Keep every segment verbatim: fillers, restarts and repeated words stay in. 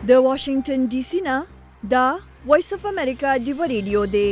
د واشنگټن ډي سي نه دا وایس اف امریکا دی ریډیو دی.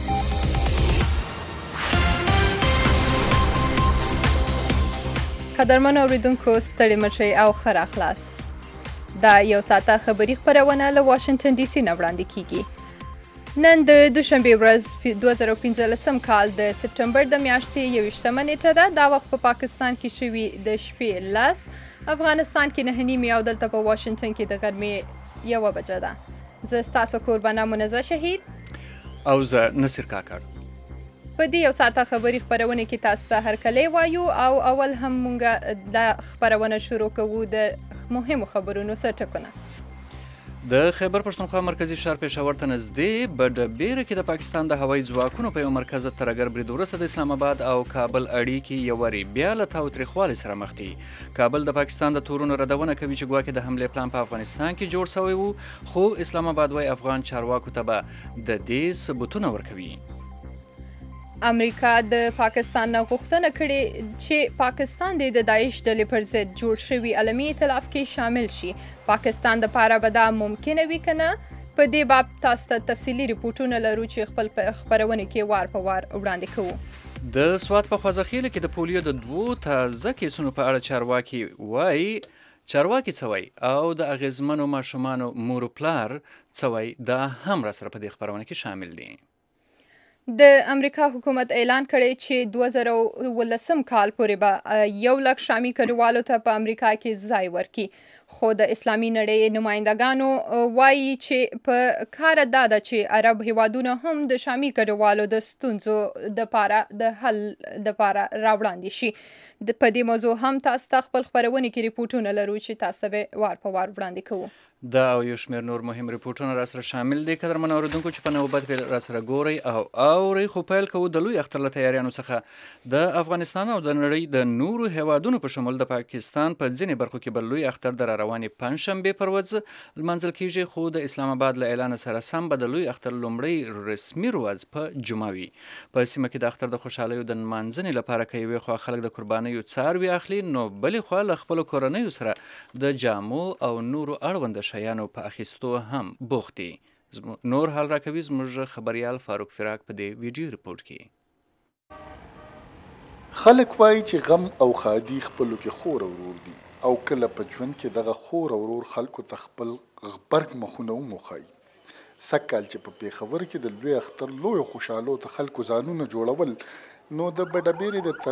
قدرمن اوریدونکو ستړي مشئ او ښه راغلاس. دا یو ساعته خبري خپرونه له واشنگټن ډي سي نه وړاندې کیږي. نن د دوشنبې ورځ دوه زره پنځلسم کال د سپټمبر د میاشتې یوویشتمه نیټه ده. دا وخت په پاکستان کې شوي د شپې لس، افغانستان کې نهه نیمې او دلته په واشنګټن کې د غرمې یوه بجه ده. زه ستاسو کوربانه منزه شهید او زه نصیر کاکړ. په دې یو ساعته خبري خپرونه کې تاسو ته هرکلی وایو او اول هم مونږ دا خپرونه شروع کوو د مهمو خبرونو سرټکونه. د خیبر پښتونخوا مرکزی ښار پېښور ته نږدې بډبیره کې د پاکستان د هوایي ځواکونو په یو مرکز د ترهګر برید وروسته د اسلام آباد او کابل اړیکې یو وارې بیا له تاوتریخوالي سره مخ دي. کابل د پاکستان د تورونو ردونه کوي چې ګواکې د حملې پلان په افغانستان کې جوړ شوی و، خو اسلام آباد وایي افغان چارواکو ته به د دې ثبوتونه ورکوي. امریکا د پاکستان نه غوښتنه کړې چې پاکستان د داعش ډلې پر ضد جوړ شوي عالمي ائتلاف کې شامل شي. پاکستان د پاره به دا ممکنه وي که نه؟ په دې باب تاسو ته تفصیلي ریپورټونه لرو چې خپل په خپرونه کې وار په وار وړاندې کوو. د سوات په خوازخیله کې د پولیو د دوو تازه کیسونو په اړه چارواکي وایي چارواکي څه وایي او د اغیزمنو ماشومانو مور و پلار څه وایي، دا هم را سره په دې خپرونه کې شامل دي. د امریکا حکومت اعلان کړی چې دوه زره اوولسم کال پورې به یو لک شامي کډوالو ته په امریکا کې ځای ورکړي، خو د اسلامي نړۍ نمایندګانو وایي چې په کار دا ده چې عرب هیوادونه هم د شامي کډوالو د ستونزو د پاره د حل د پاره راوړاندې شي. په دې موضوع هم تاسو ته خپل خپرونه کې ریپورټونه لرو چې تاسو به وار په وار وړاندې کوو. دا او یو شمېر نور مهم ریپورټونه را سره شامل دي. قدرمن اورېدونکو چې په نوبت کې را سره ګورئ او اورئ، خو پیل کوو د لوی اختر له تیاریانو څخه. د افغانستان او د نړۍ د نورو هیوادونو په شمول د پاکستان په ځینې برخو کې به لوی اختر د را روانې پنجشنبې پر ورځ لمانځل کیږي، خو د اسلام آباد له اعلان سره سم به د لوی اختر لومړی رسمي ورځ په جمعه وي. په سیمه کې د اختر د خوشحالیو د نمانځنې لپاره که یوې خوا خلک د قربانیو څاروي اخلي، نو بلې خوا له خپلو کورنیو سره د جامو او نورو اړونده شیانو په اخیستو هم بوخت دي. نور حال راکوي زموږ خبریال فاروق فراق په دې ویډیو ریپورټ کې. خلک وایي چې غم او ښادي خپلو کې خور او ورور دي، او کله په ژوند کې دغه خور او ورور خلکو ته خپل غبرګ مخونه وموښایي. سږ کال چې په پېښور کې د لوی اختر لویو خوشحالو ته خلکو ځانونه جوړول، نو د بډبیرې د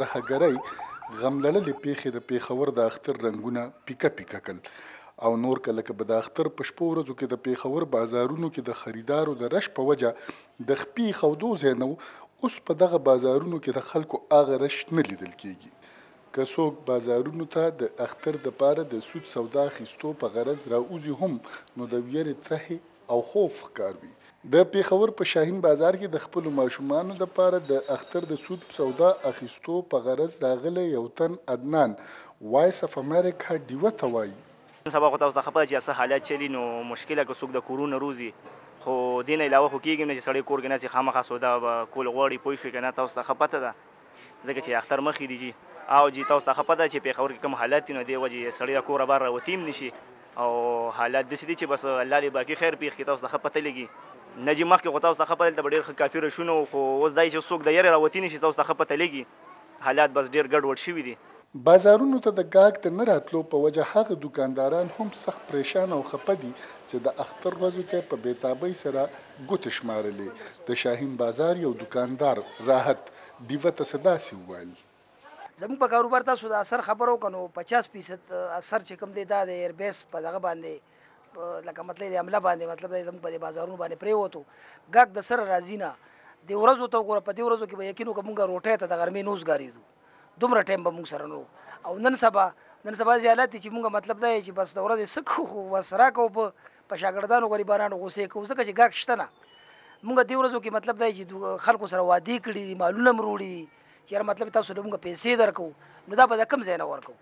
ترهګرۍ غم لړلې پیښې د پېښور د اختر رنګونه پیکه پیکه کړل. او نور کله که به د اختر په شپو ورځو کې د پېښور بازارونو کې د خریدارو د رش په وجه د خپې خودو ځای نه و، اوس په دغه بازارونو کې د خلکو هغه رش نه لیدل کېږي. که څوک بازارونو ته د اختر دپاره د سود سودا اخیستو په غرض راوځي هم، نو د ویرې ترهې او خوف ښکار وي. د پېښور په شاهین بازار کې د خپلو ماشومانو دپاره د اختر د سود سودا اخیستو په غرض راغلی یو تن عدنان وایس اف امریکا ډیوه ته وایي: سبا خو تاسو ته خبره چې څه حالات چلی، نو مشکله که څوک د کورونه روزي، خو دې نه علاوه خو کېږي نه چې سړی کور کې ناستې خامخا سودا به کول غواړي. پوه شوې که نه؟ تاسو ته ښه پته ده ځکه چې اختر مخکې دي جي او جي تاسو ته ښه پته ده چې پېښور کې کوم حالات دي، نو دې وجې سړی د کوره بار راوتي هم نه شي، او حالات داسې دي چې بس الله دې باقي خیر پېښ کړي. تاسو ته ښه پته لګي نه جي مخکې خو تاسو ته ښه پته دلته به ډېر ښه کافي رشونه وو، خو اوس دا چې څوک د یارې راوتي نه شي، تاسو ته ښه پته لګي حالات بس ډېر ګډوډ شوي دي. بازارونو ته د ګاګ د نه راتلو په وجه هغه دوکانداران هم سخت پریشان او خفه دي چې د اختر ورځو ته په بېتابۍ سره ګوتې شمارلې. د شاهین بازار یو دوکاندار راحت ډیوه ته څه داسې وویل: زموږ په کاروبار تاسو د اثر خبرو کنو پچاس فیصد اثر چې کوم دی دا د ایربیس په دغه باندې لکه مطلب د عمله باندې مطلب د زموږ په بازارونو باندې پرېوتو. ګاګ د سره راځي نه د ورځو ته وګوره، په دې ورځو کې به یقین وکړه مونږ روټۍ ته د غرمې نوز ګارېدو، دومره ټایم به مونږ سره نو. او نن سبا نن سبا ځې حالت دي چې مونږ مطلب دا چې بس د ورځې څه کوو، بس راکوو په شاګردانو غریبانو غوسې کوو، ځکه چې ګاګ شته نه. مونږ دې ورځو کې مطلب دا چې خلکو سره وعدې کړي دي، مالونه م وروړي دي چې یاره مطلب تاسو له مونږ پیسې درکوو، نو دا به د کوم ځای نه ورکوو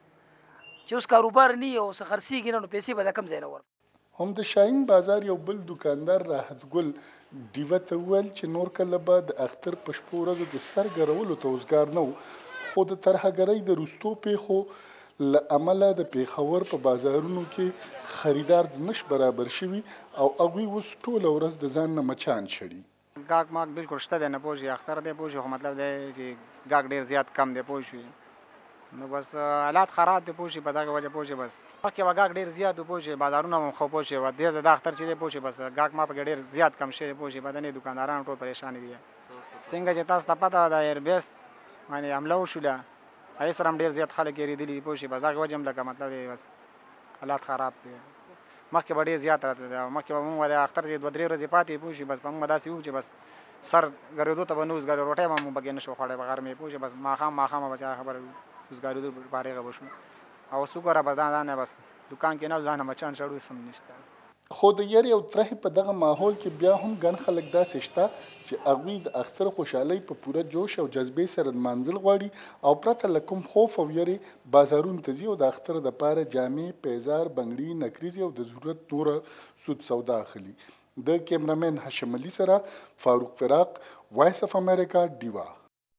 چې اوس کاروبار نه وي او څه خرڅېږي نه، نو پیسې به د کوم ځای نه ورکوو. هم د شاهین بازار یو بل دوکاندار راحت ګل ډیوه ته وویل چې نور کله به د اختر په شپو ورځو کې سر ګرولو ته اوزګار نه و، خو د ترهګرۍ د وروستو پیښو له امله د پیښور په بازارونو کې خریدار د نش برابر شوي او هغوی اوس ټوله ورځ د ځان نه مچان شړي. ګاګ ماګ بالکل شته دی، نه پوه شي اختر دی پوه شي، خو مطلب دی چې ګاګ ډېر زیات کم دی پوه شوي. نو بس حالات خراب دی پوه شي، په دغه وجه پوه شي بس مخکې به ګاګ ډېر زیات و پوه شي، بازارونه هم خو پوه شي دې د اختر چې دی پوه شي بس ګاګ ما پکې ډېر زیات کم شوی پوه شي، بدنې دوکانداران ټول پریشان دي. څنګه چې تاسو ته پته ده د ایربیس باندې حمله وشوله، هغې سره هم ډېر زیات خلک یېرېدلي دي پوه شي، بس دغه وجه هم لکه مطلب دی بس حالات خراب دي. مخکې به ډېر زیات راته دی، مخکې به مونږ د اختر چې دوه درې ورځې پاتې پوه شي بس په مونږ به داسې وو چې بس سر ګرېدو ته به نه اوسګارې روټۍ به مونږ پکې نه شو خوړی په غرمې پوه شي، بس ماښام ماښام به چا خبره اوسګارېدو په هغې به شو. او څوک به دا نه بس دوکان کې نه ځان مچان شړو سم نشته. خو د یری او ترهې په دغه ماحول کې بیا هم ګڼ خلک داسې شته چې هغوی د اختر خوشحالۍ په پوره جوش او جذبې سره لمانځل غواړي او پرته له کوم خوف او یرې بازارونو ته ځي او د اختر دپاره جامې، پیزار، بنګړي، نکریزې او د ضرورت نوره سود سودا اخلي. د کیمرامین هاشم علي سره فاروق فراق، وایس اف امریکا، ډیوا.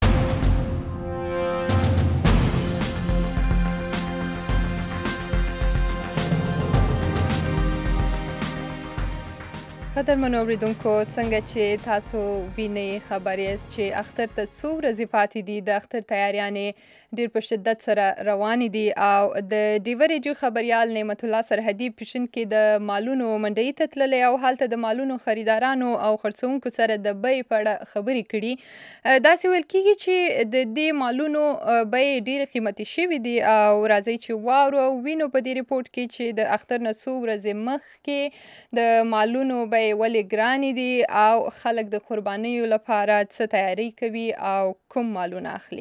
قدرمنو اوریدونکو، څنګه چې تاسو وینئ خبر یاست چې اختر ته څو ورځې پاتې دي، د اختر تیاریانې ډېر په شدت سره روانې دي او د ډیوه ریډیو خبریال نعمت الله سرحدي پیشن کې د مالونو منډۍ ته تللی او هلته د مالونو خریدارانو او خرڅوونکو سره د بیې په اړه خبرې کړي. داسې ویل کېږي چې د دې مالونو بیې ډېرې قیمتي شوي دي او راځئ چې واورو او وینو په دې ریپورټ کې چې د اختر نه څو ورځې مخکې د مالونو بیې ولې ګرانې دي او خلک د قربانیو لپاره څه تیاری کوي او کوم مالونه اخلي.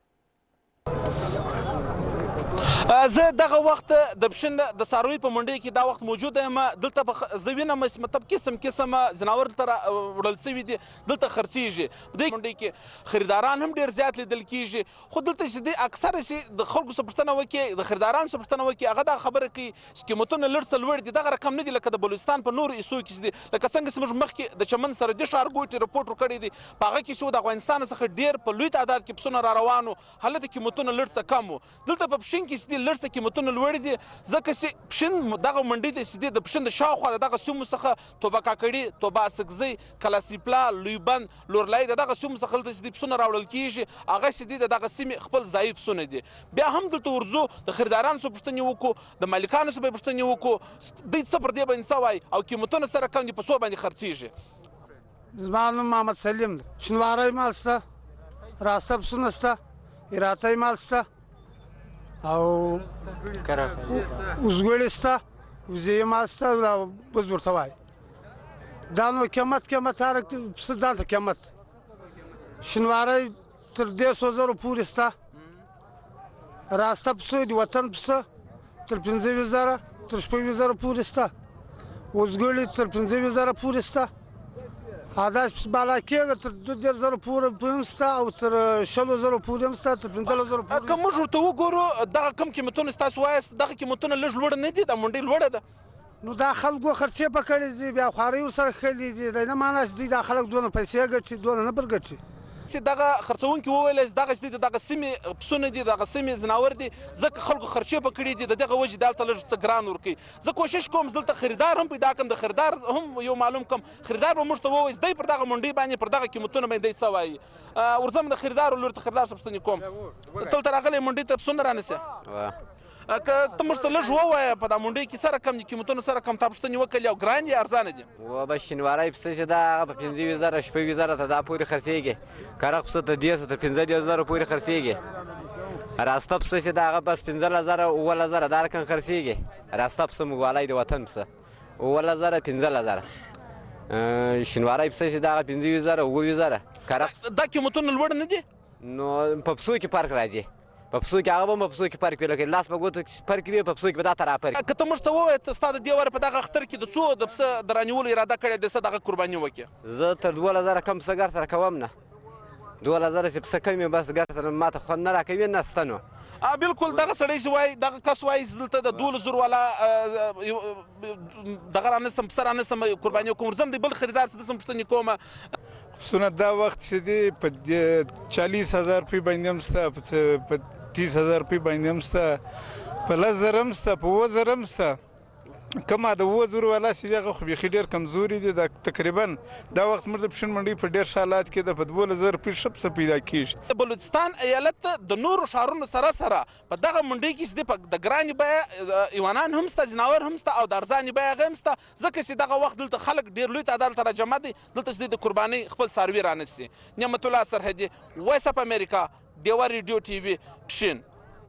زه دغه وخت د پښین د څارویو په منډۍ کې دا وخت موجوده یم. دلته زه وینم مطلب قسم قسم ځناور دلته وړل سوي دي، دلته خرڅېږي. په دې منډۍ کې خریداران هم ډېر زیات لیدل کېږي، خو دلته چې دی اکثره چې د خلکو څه پوښتنه وکړي، د خریدارانو څه پوښتنه وکړي، هغه دا خبره کوي چې قیمتونه لږ څه لوړ دي، دغه رقم نه دي لکه د بلوچستان په نورو حصو کې چې دي. لکه څنګه چې موږ مخکې د چمن سرحدي ښارګوټي رپورټ ورکړی دی، په هغه کې چې د افغانستان څخه ډېر په لوی تعداد کې پسونه را روان وو، هلته قیمتونه لږ څه کم وو. دلته په پښین کې چې دي لږ څه قیمتونه لوړ دي، ځکه چې پښین دغه منډۍ ته چې دي د پښین د شاوخوا د دغه سیمو څخه توبه کاکړي، توبه اسکزۍ، کلاسیپلا، لویبند، لورلای د دغه سیمو څخه دلته چې دي پسونه راوړل کېږي، هغه چې دي د دغه سیمې خپل ځایي پسونه دي. بیا هم دلته ورځو، د خریدارانو څخه پوښتنې وکړو، د مالکانو څخه به پوښتنې وکړو، دوی څه پر دې باندې څه وایي او قیمتونه سره کم دي، په څو باندې خرڅېږي. زما نوم محمد سلیم دی. شینواری مال شته، راسته پسونه شته، هراتی مال شته او اوزګوړې شته، وزې مال شته او بز ورته وایي. دا نو قیمت قیمت هر پسه ځان ته قیمت. شینواری تر دېرش زرو پورې شته، راسته پسه د وطن پسه تر پنځه ویشت زره تر شپږ ویشت زره پورې شته، اوزګوړې تر پنځه ویشت زره پورې شته، هداش بالا کېږي تر دوه دېرش زره پورې هم شته او تر شلو زرو پورې هم شته، تر پنځلس زرو پورې. که موږ ورته وګورو دغه کم قیمتونه چې تاسو وایاست، دغه قیمتونه لږ لوړ نه دي، دا منډۍ لوړه ده. نو دا خلکو خرچې په کړي دي، بیا خوارۍ ورسره ښکلي دي، دا نه معنا چې دوی دا خلک دونه پیسې ګټي، دونه نه بل ګټي. چې دغه خرڅوونکي وویل چې دغه چې دغه سیمې پسونه دي، دغه سیمې ځناور دي، ځکه خلکو خرچې په کړي دي، د دغه وجې دلته لږ څه ګران ورکوي. زه کوشش کوم دلته خریدار هم پیدا کړم، د خریدار هم یو معلوم کړم. خریدار به موږ ته ووایي دی پر دغه منډۍ باندې پر دغه قیمتونه باندې دی څه وایي. ورځم د خریدار لور ته خریدار څه پوښتنې کوم. دلته راغلی منډۍ ته پسونه رانیسې، که ته موږ ته لږ ووایه په دا منډۍ کې سره کم دي، قیمتونه سره کم، تا پوښتنې وکړلې او ګران دي ارزانه دي؟ وبه شینواری پسه چې ده هغه په پنځه ویشت زره شپږ ویشت زره ته دا پورې خرڅېږي، کرغ پسه ته دېرش تر پنځه دېرش زره پورې خرڅېږي، راسته پسه چې ده هغه بس پنځلس زره اوولس زره دا رقم خرڅېږي. راسته پسه موږ والی د وطن پسه اوولس زره پنځلس زره، شینواری پسه چې ده هغه پنځه ویشت زره اووه ویشت زره. کرغ دا قیمتونه لوړ نه دي؟ نو په پسو کې فرق راځي، په پسو کې هغه به په پسو کې فرق وي، لکه لاس په ګوتو فرق وي، په پسو کې به دا ته راپرق. که ته موږ ته ووایې ستا د دې واره په دغه اختر کې د څو د پسه د رانیولو اراده کړې ده، څه دغه قرباني وکړې؟ زه تر دولس زره کم پسه ګر سره کوم نه، دولس زره چې پسه کم وي بس ګر سره ما ته خوند نه راکوي نه شته. نو بالکل دغه سړی چې وایي، دغه کس وایي دلته د دولس زرو والا دغه رانیسم پسه رانیسم قرباني وکړم. ورځم د بل خریدار څه داسې پوښتنې کومه. پسونه دا وخت چې دی په چالیس هزار روپۍ باندې هم شته، په تیس هزار روپۍ باندې هم شته، په لس زره هم شته، په اووه زره هم شته. کومه د اووه زرو والا چې دی هغه خو بیخي ډېر کمزوري دی. دا تقریبا دا وخت زموږ د پښین منډۍ په ډېر ښه حالات کې ده، په دولس زره روپۍ ښه پسه پیدا کېږي. د بلوچستان ایالت د نورو ښارونو سره سره په دغه منډۍ کې چې دی د ګرانې بیه ایوانان هم شته، ځناور هم شته او د ارزانې بیه هغه هم شته، ځکه چې دغه وخت دلته خلک ډېر لوی تعداد ته راجمع دي، دلته چې دی د قربانۍ خپل څاروي رانیسي. نعمت الله سرحدي، وایس اف امریکا، ډیوه ریډیو ټي وي، پښین.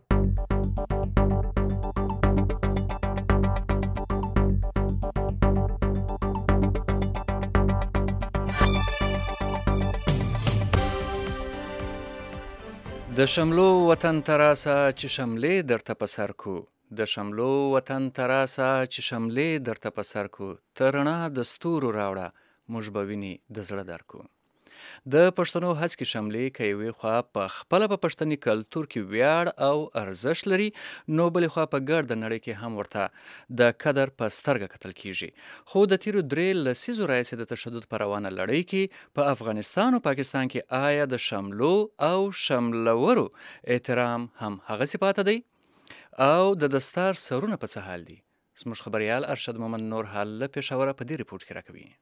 د شملو وطن تراسه چې شملې درته په سر کو، د شملو وطن تراسه چې شملې درته په سر کو، ته رڼا د ستورو راوړه موږ به ویني د زړه در کو. د پښتنو هڅې شملې که یوې خوا په خپله په پښتني کلتور کې ویاړ او ارزښت لري، نو بلې خوا په ګرده نړۍ کې هم ورته د قدر په سترګه کتل کیږي. خو د تیرو درې لسیزو راهیسې د تشدد په روانه لړۍ کې په افغانستان او پاکستان کې آیا د شملو او شملورو احترام هم هغسې پاته دی او د دستار سرونه په څه حال دي؟ زموږ خبریال ارشد محمد نور حال له پېښوره په دې ریپورټ کې راکوي.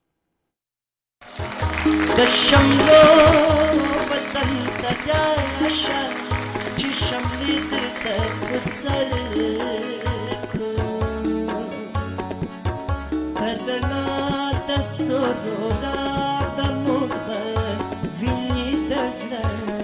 د شملو وطن ته راشه چې شملې درته په سر کړو، تر رڼا د ستورو راوړه موږ به ویني د زړه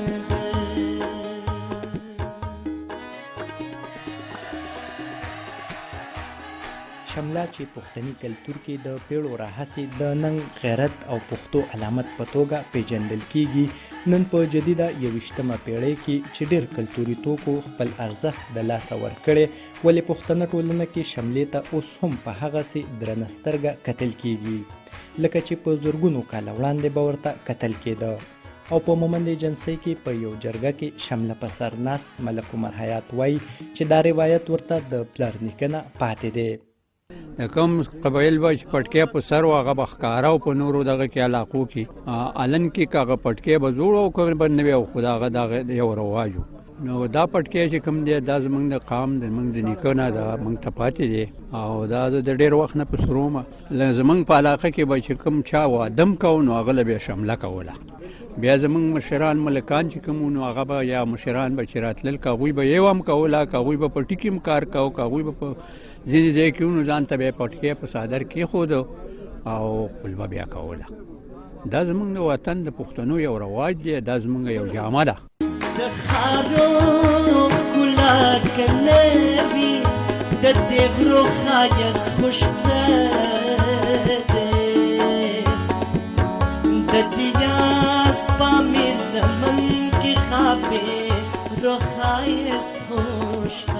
شمله چې پښتني کلتور کې د پیړو راهیسې د ننګ، غیرت او پښتو علامت په توګه پیژندل کیږي، نن په جدیده یویشتمه پیړۍ کې چې ډېر کلتوري توکو خپل ارزښت د لاسه ورکړی، ولې پښتنه ټولنه کې شملې ته اوس هم په هغسې درنه سترګه کتل کیږي لکه چې په زرګونو کاله وړاندې به ورته کتل کېده. او په مومند ایجنسۍ کې په یو جرګه کې شمله په سر ناست ملک عمر حیات وایي چې دا روایت ورته د پلار نیکه نه پاتې دی. د کوم قبایل به چې پټکی په سر و هغه به ښکاره او په نورو دغه کې علاقو کې الن کې که هغه پټکی به زوړ او که به نه وي، او خو د هغه دغه یو رواج و. نو دا پټکی چې کوم دی دا زموږ د قام د زموږ د نیکه نه دا موږ ته پاتې دی، او دا زه د ډېر وخت نه په سرومه زموږ په علاقه کې به چې کوم چا واده م کوو نو هغه له بیا شمله کوله. بیا زموږ مشران ملکان چې کوم نو هغه به یا مشران به چې راتلل که هغوی به یو هم کوله، که هغوی به په ټیکي هم کار کوو، که هغوی به په ځینې ځای کې نو ځان ته به یې پټکی په څادر کېښودو او خپل به بیا کوله. دا زموږ د وطن د پښتنو یو رواج دی، دا زموږ یو جامه ده. د خارو ښکلا که نه وي د دې غرو ښایست خوشته دی، د دیاز پامیر لمن کې خاپې رو ښایست خوشته.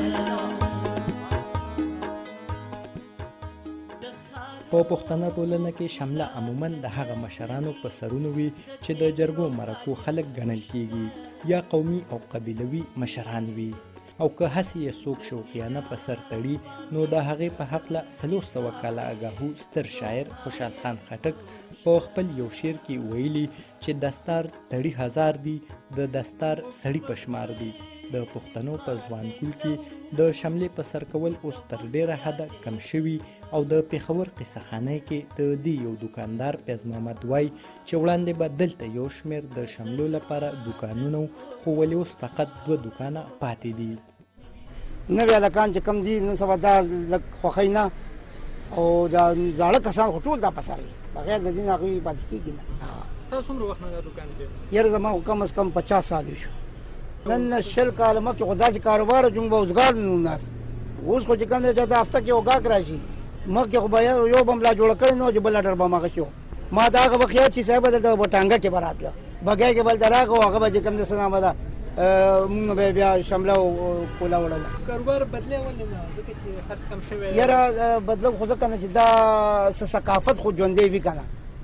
په پښتنه ټولنه کې شمله عموما د هغه مشرانو په سرونو وي چې د جرګو مرکو خلک ګڼل کیږي، یا قومي او قبیلوي مشران وي، او که هسې یې څوک شوقیانه په سر تړي نو د هغې په هکله څلور سوه کاله اګاهو ستر شاعر خوشحال خان خټک په خپل یو شعر کې ویلي چې دستار تړي هزار دي، د دستار سړي په شمار دي. د پښتنو په ځوانکول کې د شملې په سر کول اوس تر ډیره حده کم شوي، او د پېښور قصهخانۍ کې د دې یو دوکاندار فیض محمد وایي چې وړاندې به دلته یو شمېر د شملو لپاره دوکانونه، خو ولې اوس فقط دوه دوکانه پاتې دي. نوي هلکان چې کم دي نن سبا دا لږ خوښوي نه، او دا زاړه کسان خو ټول دا په سر بغیر د دې نه هغوی پاتې کېږي نه. تاسو څومره وخت نه دا دوکان کې؟ یاره زما خو کم از کم پچاس سال شو. نن شل کاله مخکې خو داسې کاروبار و چې موږ به اوزګار نه وو ناست. اوس خو چې کوم دی چاته هفته کې یو ګاهک راشي، مخکې خو به یو به ملا جوړه کړې نه وه چې بل اډر به هماغه شي. ما د هغه وخت یاد چې صاحب دلته به ټانګه کې به راتله، بګۍ کې به دلته راغی او هغه به چې کوم دی څه نامه ده مونږ به بیا شمله او کوله وړله. کاروبار بدلی ولې نه ځکه چې خرڅ کم شوی؟ یاره بدلو خو ځکه نه چې دا څه ثقافت خو ژوندی وي که نه.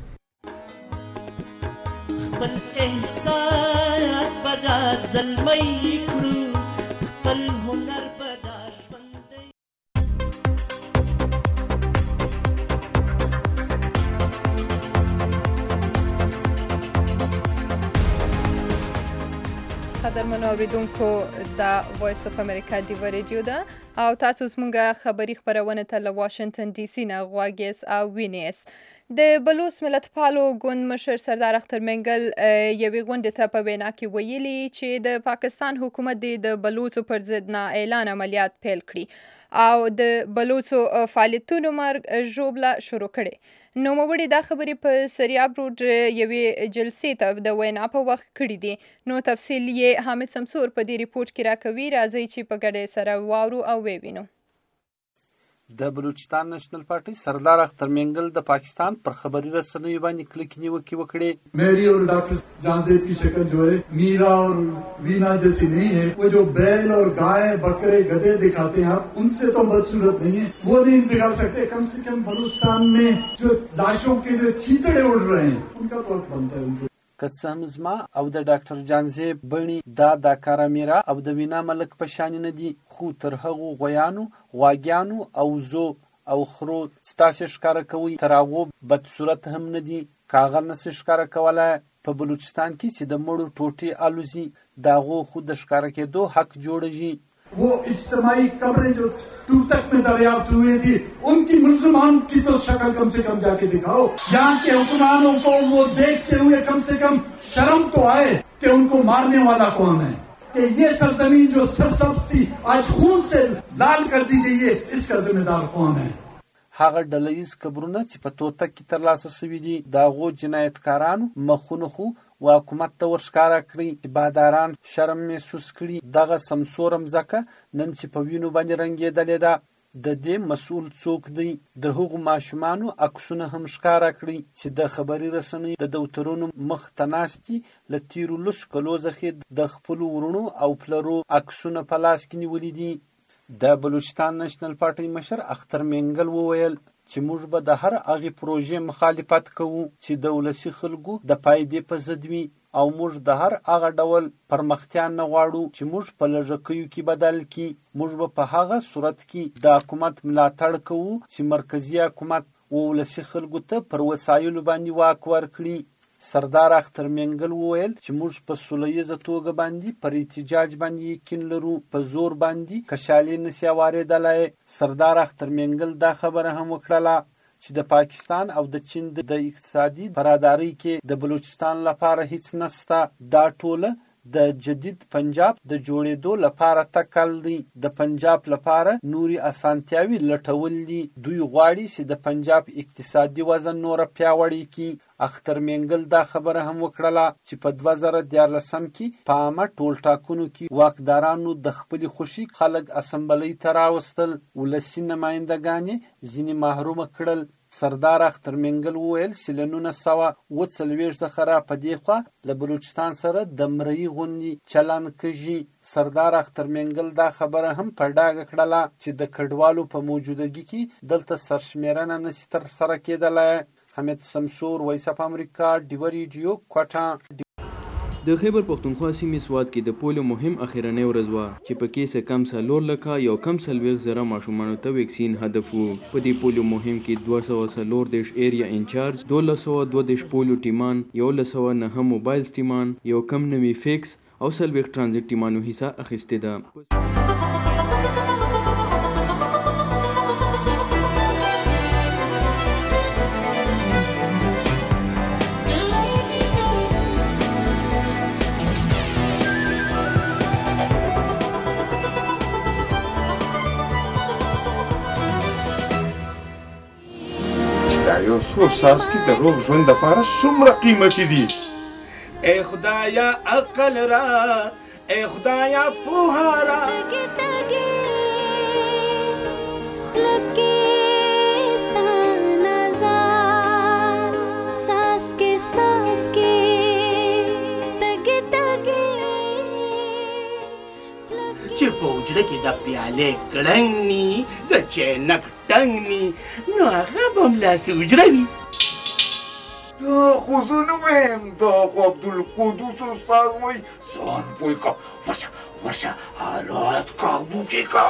خپل احساس به را زلمی کړو، خپل هنر به را ژوندی. قدرمنو اوریدونکو د وایس اف امریکا ډیو ریډیو ده او تاسو زموږ خبری خبرونه ته له واشنگټن ډي سي نه غواګیس او وینیس. د بلوچ ملتپالو ګوند مشر سردار اختر منګل یوې غونډې ته په وینا کې ویلي چې د پاکستان حکومت د بلوچو پر ضد نا اعلان عملیات پیل کړي او د بلوچو فعالیتونو مرګ ژوبله شروع کړي. نوموړي دا خبرې په سریاب روډ یوې جلسې ته د وینا په وخت کړي دي. نو تفصیل یې حامد سمسور په دې ریپورټ کې راکوي. راځئ چې په ګډه سره واورو او ویوینو. د بلوچستان نېشنل پارټي سردار اختر منګل د پاکستان پر خبري رسنیو باندې کلک نیوکې وکړې. میری اور ڈاکٹر جانزیب کی شکل جو ہے میرا اور وینا جیسی نہیں ہے. وہ جو بیل اور گائے بکرے گدھے دکھاتے ہیں آپ ان سے تو بدصورت نہیں ہے, وہ نہیں دکھا سکتے. کم سے کم بلوچستان میں جو لاشوں کے جو چیتڑے اڑ رہے ہیں ان کا تو حق بنتا ہے ان کو. که څه هم زما او د ډاکټر جانزیب بڼي دا د کارامیرا او د وینا ملک په شان نه دي, خو تر هغو غویانو غواګیانو او زو او خرو ستاسې ښکاره کوي تر هغو بد صورت هم نه دي. که هغه نسي ښکاره کولی په بلوچستان کې چې د مړو ټوټې الوزي د هغو خو د ښکاره کېدو حق جوړېږي. وہ اجتماعی قبریں جو ٹوٹک میں دریافت ہوئی تھی ان کی ملزمان کی تو شکل کم سے کم جا کے دکھاؤ. یہاں کے حکمرانوں کو وہ دیکھتے ہوئے کم سے کم شرم تو آئے کہ ان کو مارنے والا کون ہے, کہ یہ سرزمین جو سرسبز تھی آج خون سے لال کر دی گئی ہے, اس کا ذمہ دار کون ہے؟ هغه ډلهیز قبرونه چې په توتک کې ترلاسه سوي دي د هغو جنایتکارانو مخونه خو حکومت ته ورښکاره کړي چې باداران شرم محسوس کړي. دغه سمسوره مځکه نن چې په وینو باندې رنګېدلې ده, د دې مسؤل څوک دی؟ د هغو ماشومانو عکسونه هم ښکاره کړي چې د خبري رسنیو د دفترونو مخ ته ناست دي. له تېرو لسو کلو څخه د خپلو وروڼو او پلرو عکسونه په لاس کې نیولي دي. د بلوچستان نېشنل پارټي مشر اختر منګل وویل چې موږ به د هر هغې پروژې مخالفت کوو چې د ولسي خلکو د فایدې په ضد وي, او موږ د هر هغه ډول پرمختیا نه غواړو چې موږ په لږکیو کې بدل کړي. موږ به په هغه صورت کې د حکومت ملاتړ کوو چې مرکزي حکومت ولسي خلکو ته پر وسایلو باندې واک ورکړي. سردار اختر منګل وویل چې موږ په سوله ییزه توګه باندې پر احتجاج باندې یقین لرو, په زور باندې کشالي نشي واردلی. سردار اختر منګل دا خبره هم وکړله چې د پاکستان او د چین د اقتصادي برادرۍ کې د بلوچستان لپاره هیڅ نسته. دا ټوله د جدید پنجاب د جوړېدو لپاره تکل دی. د پنجاب لپاره نوري اسانتیاوي لټول دي. دوی غواړي چې د پنجاب اقتصادي وزن نوره پیاوړی کړي. اختر منګل دا خبره هم وکړله چې په دوه زره دیارلسم کې په عامه ټولټاکنو کې واکدارانو د خپلې خوښې خلک اسمبلۍ ته راوستل, ولسي نمایندګانې ځینې محرومه کړل. سردار اختر منګل وویل چې له نولس سوه اوه څلوېښت څخه را په دې خوا له بلوچستان سره د مرئي غوندې چلن کېږي. سردار اختر منګل دا خبره هم په ډاګه کړله چې د کډوالو په موجودګي کې دلته سرشمېرنه نشي ترسره کېدلی. حمید سمسور, وایس اف امریکا, ډیو ریډیو, کوټه. د خیبر پښتونخوا سیمې سوات کې د پولیو مهم اخیرنۍ ورځ وه چې په کې څه کم څلور لکه یو کم څلوېښت زره ماشومانو ته ویکسین هدف و. په دې پولیو مهم کې دوه سوه څلور دېرش ایریا انچارج, دولس سوه دوه دېرش پولیو ټیمان, یولس سوه نهه موبایل ټیمان, یو کم نوي فیکس او څلوېښت ټرانزیټ ټیمانو حصه اخیستې ده. یو څو څاڅکي د روغ ژوند لپاره څومره قیمتي دي. ای خدایا عقل را, ای خدایا پوهه را. چې په حجره کې د پیالې کړنګ ني, د چینک ټنګ ني, نو هغه به هم لاسې حجره وي. دا خو زه نه وایم, دا خو عبدالقدوس استاد وایي. ځان پوه که, ورشه ورشه حالات کابو کې که.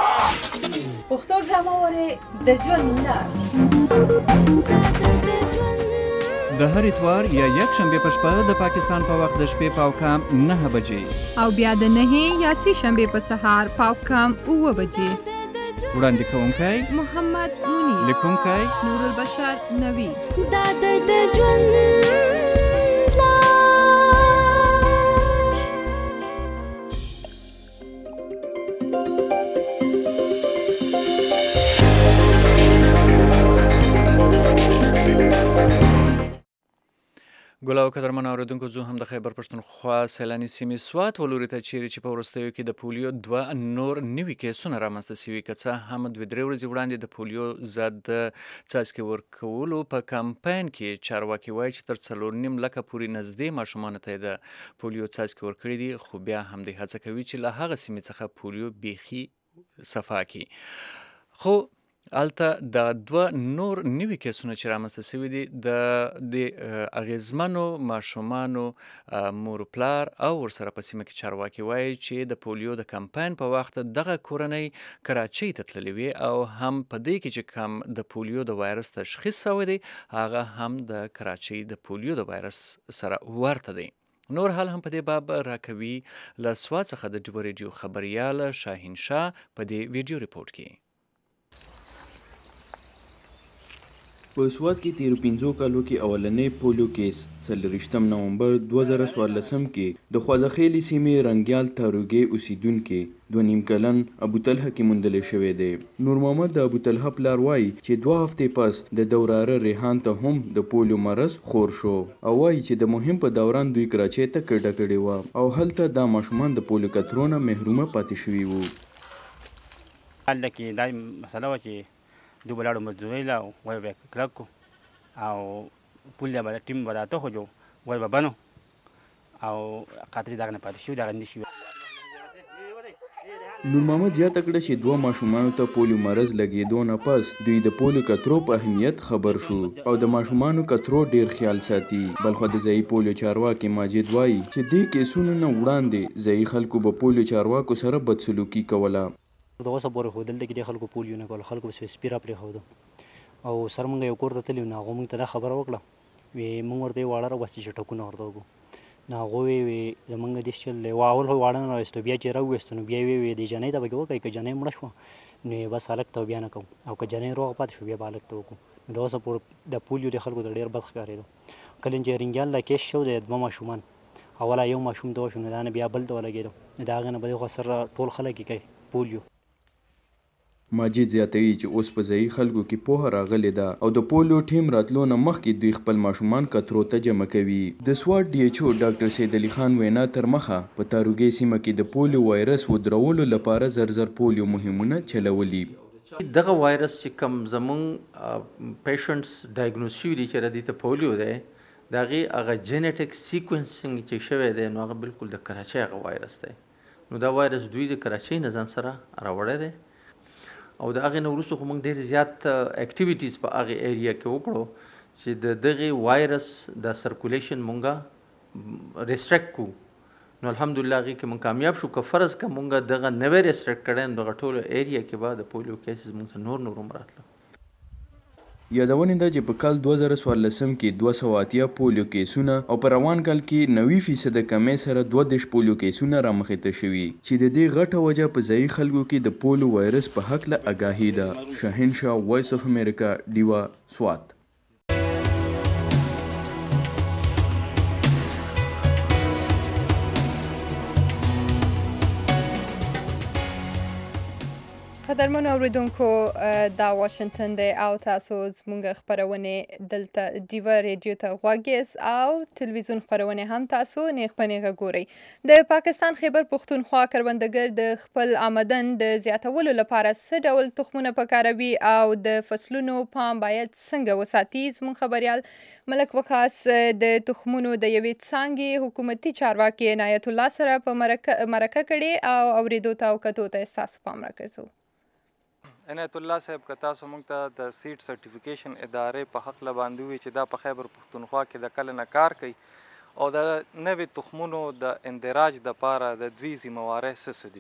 پښتو ډرامه وارې د ژوند لار. د هر اتوار یا یک شنبه په شپه د پاکستان په وخت د شپې پاو کام نه بجې او بیا د نهې یا سې شنبه په سهار پاو کام اوه بجې. وړاندې کوونکی محمد منیر، لیکونکی نور البشر نوید. دا د ژوند ګل او قدرمن اوریدونکو، زه هم د خیبر پښتونخوا سیلاني سیمې سوات ولوري ته چیرې چې په وروستیو کې د پولیو دوه نور نوي کیسونه رامنځته شوي، که څه هم دوې درې ورځې وړاندې د پولیو ضد د څاڅکي ورکولو په کمپاین کې چارواکي وایي چې تر څلور نیم لکه پورې نږدې ماشومانو ته یې د پولیو څاڅکي ورکړي دي، خو بیا هم دوی هڅه کوي چې له هغه سیمې څخه پولیو بیخي صفا کړي. خو هلته د دوه نور نوي کیسونه چې رامنځته شوي دي د د اغیزمنو ماشومانو مور پلار او ورسره په سیمه کې چارواکي وایي چې د پولیو د کمپاین په وخت دغه کورنۍ کراچۍ ته تللې وي او هم په دې کې چې کم د پولیو د وایرس تشخیص شوی دی هغه هم د کراچۍ د پولیو د وایرس سره ورته دی. نور حال هم په دې باب راکوي له سوات څخه د ډیو ریډیو خبریال شاهین شاه په دې ویډیو ریپورټ کې. په سوات کې تیرو پنځو کالو کې اولنی پولیو کیس څلرویشتم نومبر دوه زره څوارلسم کې د خوازخیلې سیمې رنګیال تاروګې اوسیدونکي دوه نیم کلن ابوطلحه کې موندلی شوی دی. نور محمد د ابوطلحه پلار وایي چې دوه هفتې پس د دوراره ریحان ته هم د پولیو مرض خور شو او وایي چې د مهم په دوران دوی کراچۍ ته کډه کړې وه او هلته دا ماشومان د پولیو کترو نه محرومه پاتې شوي وو. هلته کې دا مسله وه چې دوی به لاړو مزدورۍ له وایي به یې کلک کړو او پول به ټیم به راته خو جو وایي به بنو او قاتلې دغه نه پاتې شوي دغه نه شوي. نور محمد زیاته کړه چې دوه ماشومانو ته پولیو مرض لګېدو نه پس دوی د پولیو کترو په اهمیت خبر شو او د ماشومانو کترو ډیر خیال ساتي. بلخو د ځایي پولیو چارواکي ماجد وایي چې دې کیسونو نه وړاندې ځایي خلکو به پولیو چارواکو سره بدسلوکي کوله. د اوسه پورې خو دلته کې د خلکو پولیو نه کول، خلکو به سپیره پرېښوده او سر موږ یو کور ته تللي وو، نو هغه موږ ته دا خبره وکړه، وی موږ ورته یې واړه راوستي چې ټکونه ورته وکړو. نو هغوی وی زموږ دېس چل و اول خو واړه نه راویستو، بیا چې راوویستو نو بیا یې وی دې جنۍ ته پکې وکړئ، که جنۍ مړه شوه نو بس هلک ته بیا نه کوو او که جنۍ روغه پاتې شو بیا به هلک ته وکړو. نو د اوسه پورې د پولیو د خلکو ته ډېر بد ښکارېده. کله چې رنګیال دا کیس شو د دوه ماشومان، اوله یو ماشوم ته وشو نو دا نه بیا بل ته ولګېدو، نو د هغې نه به دغه سره ټول خلک یې کوي پولیو. ماجد زیاتوي چې اوس په ځایي خلکو کې پوهه راغلې ده او د پولیو ټیم راتلو نه مخکې دوی خپل ماشومان کترو ته جمع کوي. د سوات ډي ایچ او ډاکټر سید علي خان وینا تر مخه په تاروګې سیمه کې د پولیو وایرس ودرولو لپاره زر زر پولیو مهمونه چلولي. دغه وایرس چې کوم زمونږ پیشنټس ډایګنوز شوي دي چې ردی ته پولیو دی، د هغې هغه جینیټک سیکونسنګ چې شوی دی نو هغه بالکل د کراچۍ هغه وایرس دی. نو دا وایرس دوی د کراچۍ نه ځان سره راوړی دی او د هغې نه وروسته خو موږ ډېر زیات اکټیویټیز په هغې ایریا کې وکړو چې د دغې وایرس د سرکولیشن مونږه ریسټرکټ کړو. نو الحمدلله هغې کې موږ کامیاب شو. که فرض که مونږ دغه نه وی ریسټرکټ کړی نو دغه ټولو ایریا کې به د پولیو کیسز موږ ته نور نور هم راتله. یادونې ده چې په کال دوه زره څوارلسم کې دوه سوه اتیا پولیو کیسونه او په روان کال کې نوي فیصده کمۍ سره دوه دېرش پولیو کیسونه رامخې ته شوي چې د دې غټه وجه په ځایي خلکو کې د پولیو وایرس په هکله اګاهي ده. شاهین شاه، وایس اف امریکا، ډیوا، سوات. قدرمنو اوریدونکو، دا واشنگټن دی او تاسو زموږ خپرونې دلته ډیوا ریډیو ته غوږ یاست او تلویزیون خپرونې هم تاسو نیغ په نیغه ګورئ. د پاکستان خیبر پښتونخوا کروندګر د خپل آمدن د زیاتولو لپاره څه ډول تخمونه پکاروي او د فصلونو پام باید څنګه وساتي؟ زموږ خبریال ملک وقاص د تخمونو د یوې څانګې حکومتي چارواکي عنایت الله سره په مرکه کړې او اورېدو ته او کتو ته ستاسو پام راګرځو. عنایت الله صاحب، که تاسو موږ ته د سیډ سرټیفیکیشن ادارې په هکله باندې ووایي چې دا په خیبر پښتونخوا کې د کله نه کار کوي او د نوې تخمونو د اندراج دپاره د دوی ذمهوارۍ څه څه دي؟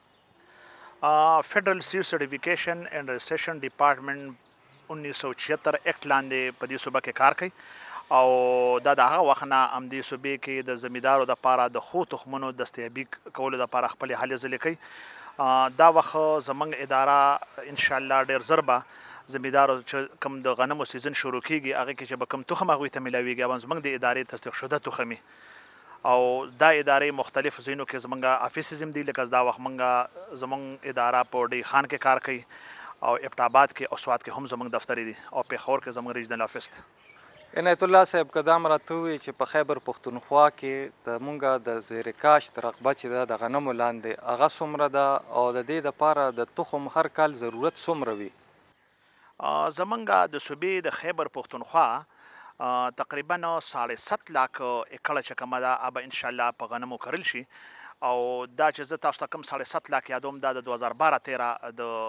فیډرل سیډ سرټیفیکیشن اینډ رجسټریشن ډپارټمنټ انیس سو چھہتر ایکټ لاندې په دې صوبه کې کار کوي او دا د هغه وخت نه همدې صوبې کې د زمیندارو دپاره د ښو تخمونو دستیابي کولو دپاره خپلې هلې ځلې کوي. دا وخت زموږ اداره انشاءالله ډېر زر به زمیندارو چې کوم د غنمو سیزن شروع کېږي هغې کې چې به کوم تخم هغوی ته میلاویږي هغه زموږ د ادارې تصدیق شده تخم او دا ادارې مختلف ځایونو کې زموږ افیسز هم دي. لکه دا وخت موږ زموږ اداره په ډی خان کې کار کوي او ابټاباد کې او سوات کې هم زموږ دفتر دي او پېښور کې زموږ ریجنل افیس دی. عنایت الله صاحب که دا م راته ووایي چې په خیبر پښتونخوا کې د مونږ د زیر کاشت رقبه چې ده د غنمو لاندې هغه څومره ده او د دې دپاره د تخم هر کال ضرورت څومره وي؟ زمونږ د صوبې د خیبر پښتونخوا تقریبا ساڑھے ست لاک ایکړه چې کومه ده هغه به انشاءالله په غنمو کرل شي او دا چې زه تاسو ته کوم ساڑھے ست لاک یادوم دا د دوه هزار باره تیره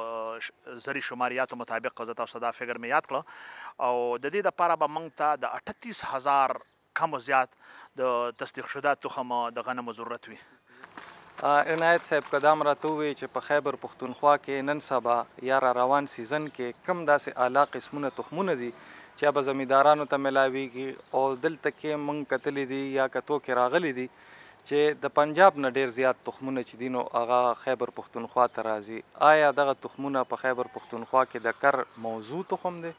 د زري شماریاتو مطابق زه تاسو ته دا فګر مې یاد کړه او د دې دپاره به موږ ته د اټتیس هزار کم و زیات د تصدیق شده تخم د غنمو ضرورت وي. عنایت صاحب که دا م راته ووایي چې په خیبر پښتونخوا کې نن سبا یا را روان سیزن کې کم داسې اعلی قسمونه تخمونه دي چې به زمیندارانو ته میلاویږي او دلته کې موږ کتلی دي یا کتو کې راغلی دي چې د پنجاب نه ډیر زیات تخمونه چې دي نو هغه خیبر پښتونخوا ته راځي. آیا دغه تخمونه په خیبر پښتونخوا کې د کر موضوع تخم دی؟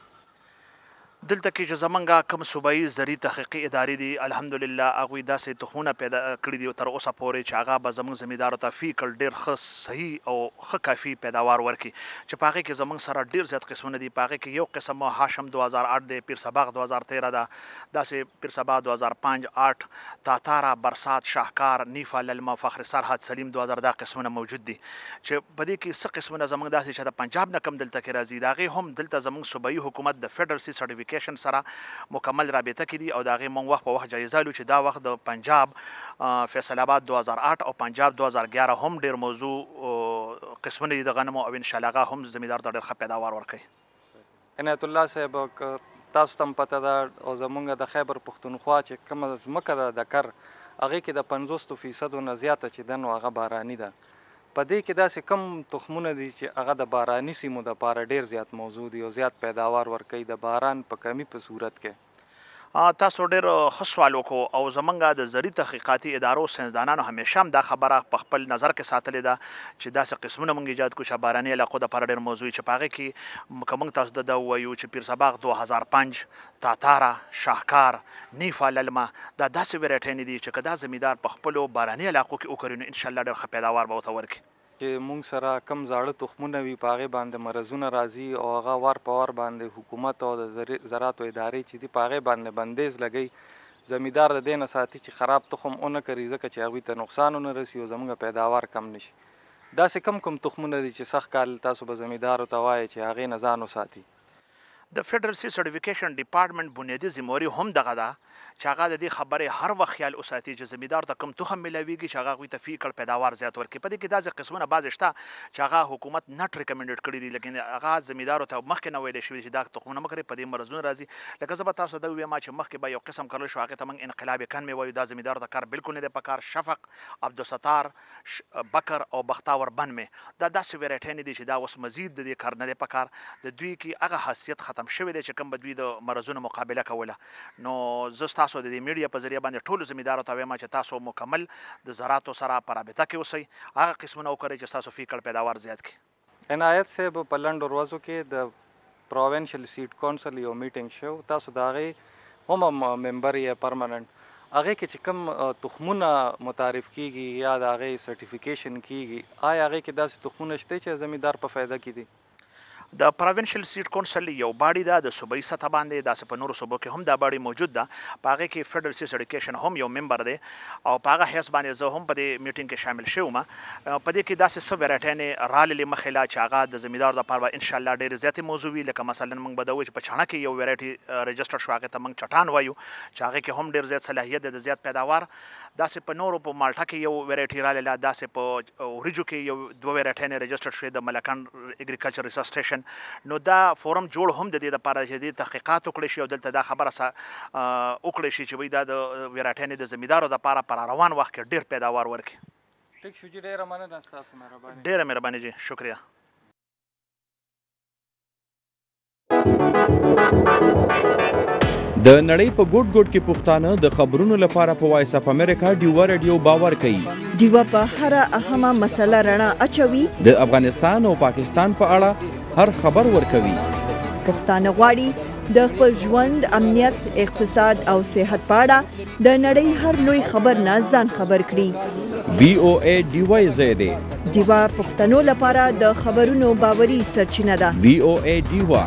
دلته کې چې زمونږ کوم صوبایي زرعي تحقیقي ادارې دي الحمدلله هغوی داسې تخمونه پیدا کړي دي تر اوسه پورې چې هغه به زموږ زمیندارو ته فی کال ډېر ښه صحیح او ښه کافي پیداوار ورکړي چې په هغې کې زموږ سره ډېر زیات قسمونه دي. په هغې کې یو قسم هاشم دو هزار آټ دی، پیر صباغ دو هزار تیره ده، داسې پیر صباغ دو هزار پنج آټ، تاتاره، برسات، شاهکار، نیفا، للمه، فخر سرحد، سلیم دو هزار دا قسمونه موجود دي چې په دې کې څه قسمونه زموږ داسې چې د پنجاب نه کم دلته کې راځي د هغې هم دلته زموږ صوبایي حکومت د فیډرل سی سرټیفیکیشن سره مکمل رابطه کې دي او د هغې موږ وخت په وخت جایزه لو چې دا وخت د پنجاب فیصل آباد دو هزار آټ او پنجاب دو هزار ګیاره هم ډېر موضوع قسمونه دي د غنمو او انشاءالله هغه هم زمیندار ته ډېر ښه پیداوار ورکوي. عنایت الله صاحب تاسو ته هم پته ده او زمونږ د خیبر پښتونخوا چې کومه ځمکه ده د کر هغې کې د پنځوسو فیصدو نه زیاته چې ده نو هغه باراني ده. په دې کې داسې کم تخمونه دي چې هغه د باراني سیمو دپاره ډېر زیات موضوع دي او زیات پیداوار ورکوي د باران په کمی په صورت کې؟ تاسو ډېر ښه سوال وکړو او زمونږ د زرعي تحقیقاتي ادارو ساینسدانانو همیشه هم دا خبره په خپل نظر کې ساتلې ده چې داسې قسمونه موږ ایجاد کړو چې باراني علاقو دپاره ډېر موضوع چې په هغې کې که موږ تاسو ته دا ووایو چې پیر صباغ دو هزار پنج، تاتاره، شاهکار، نیفا، للمه دا داسې ویرایټۍ دي چې که دا زمیندار په خپلو باراني علاقو کې وکړي نو انشاءالله ډېر ښه پیداوار به ورته ورکړي. چې موږ سره کم زاړه تخمونه وي په هغې باندې مرضونه راځي او هغه وار په وار باندې حکومت او د زراعتو ادارې چې دي په هغې باندې بندیز لګوي زمیندار د دې نه ساتي چې خراب تخم ونه کري ځکه چې هغوی ته نقصان ونه رسي او زموږ پیداوار کم نشي. داسې کم کم تخمونه دي چې سخت کال تاسو به زمیندارو ته وایي چې هغې نه ځان وساتي؟ د فیډرل سی سرټیفیکیشن ډپارټمنټ بنیادي ذمهواري هم دغه ده چې هغه د دې خبرې هر وخت خیال وساتي چې زمیندار ته کوم تخم میلاویږي چې هغه هغوی ته فی کال پیداوار زیات ورکړي. په دې کې داسې قسمونه بعضې شته چې هغه حکومت نټ ریکمنډډ کړي دي لیکن هغه زمیندارو ته مخکې نه ویلی شوي چې دا تخمونه مه کرئ په دې مرضونه راځي. لکه زه به تاسو ته دا ووایم چې مخکې به یو قسم کرل شو هغې ته موږ انقلاب کن مې وایو دا زمیندارو ته کار بلکل نه دی پکار. شفق، عبدالستار، بکر او بختاور بن مې دا داسې ویرایټۍ نه دي چې دا اوس مزید د دې کار نه دی پکار. د دوی کې هغه حیثیت ختم شوی دی چې کوم به دوی د مرضونو مقابله کوله. نو زه ستاسو د دې میډیا په ذریعه باندې ټولو زمیندارو ته وایم چې تاسو مکمل د زراعتو سره په رابطه کې اوسئ، هغه قسمونه وکړئ چې ستاسو فی کال پیداوار زیات کړي. عنایت صاحب په لنډو ورځو کې د پروونشل سیډ کونسل یو میټینګ شو، تاسو د هغې هم ممبر یې پرمننټ، هغې کې چې کوم تخمونه متعارف کیږي یا د هغې سرټیفیکیشن کیږي آیا هغې کې داسې تخمونه شته چې زمیندار په فایده کې دي؟ د پروینشل سیډ کونسل یو باډي ده د صوبایي سطح باندې، داسې په نورو صوبو کې هم دا باډي موجود ده. په هغې کې فیډرل سیډ سرټیفیکیشن هم یو ممبر دی او په هغه حیث باندې زه هم په دې میټینګ کې شامل شوم. په دې کې داسې څه ویرایټۍ راللې مخې لا چې هغه د زمیندار دپاره به انشاءالله ډېرې زیاتې موضوع وي. لکه مثلا موږ به دا وایو چې په چاڼه کې یو ویرایټي رجسټر شو، هغې ته موږ چټان وایو چې هغې کې هم ډېر زیات صلاحیت دی د زیات پیداوار. داسې په نورو په مالټا کې یو ویرایټي رالیله، داسې په وریجو کې یو دوه ویرایټۍ رجسټر شوې د ملکان اګریکلچر ریسرچ سټیشن. نو دا فورم جوړ هم د دې دپاره چې دې تحقیقات وکړی شي او دلته دا خبره وکړی شي چې وایي دا د ویرایټۍ د زمیندارو دپاره په روان وخت کې ډېر پیداوار ورکړي. ټیک شو جي، ډېره مننه ستاسو مهرباني. ډېره مهرباني جي، شکریه. د نړۍ په ګوټ ګوټ کې پښتانه د خبرونو لپاره په وایس اپ امریکا ډیوا رادیو باور کوي. ډیوا په هر اهمه مسله رڼا اچوي. د افغانستان او پاکستان په اړه هر خبر ورکوي. پښتانه غواړي د خپل ژوند، امنیت، اقتصاد او صحت په اړه د نړۍ هر لوی خبر نه ځان خبر کړي. وی او ای ډیوا زیاده ډیوا پښتنو لپاره د خبرونو باوري سرچینه ده. وی او ای ډیوا.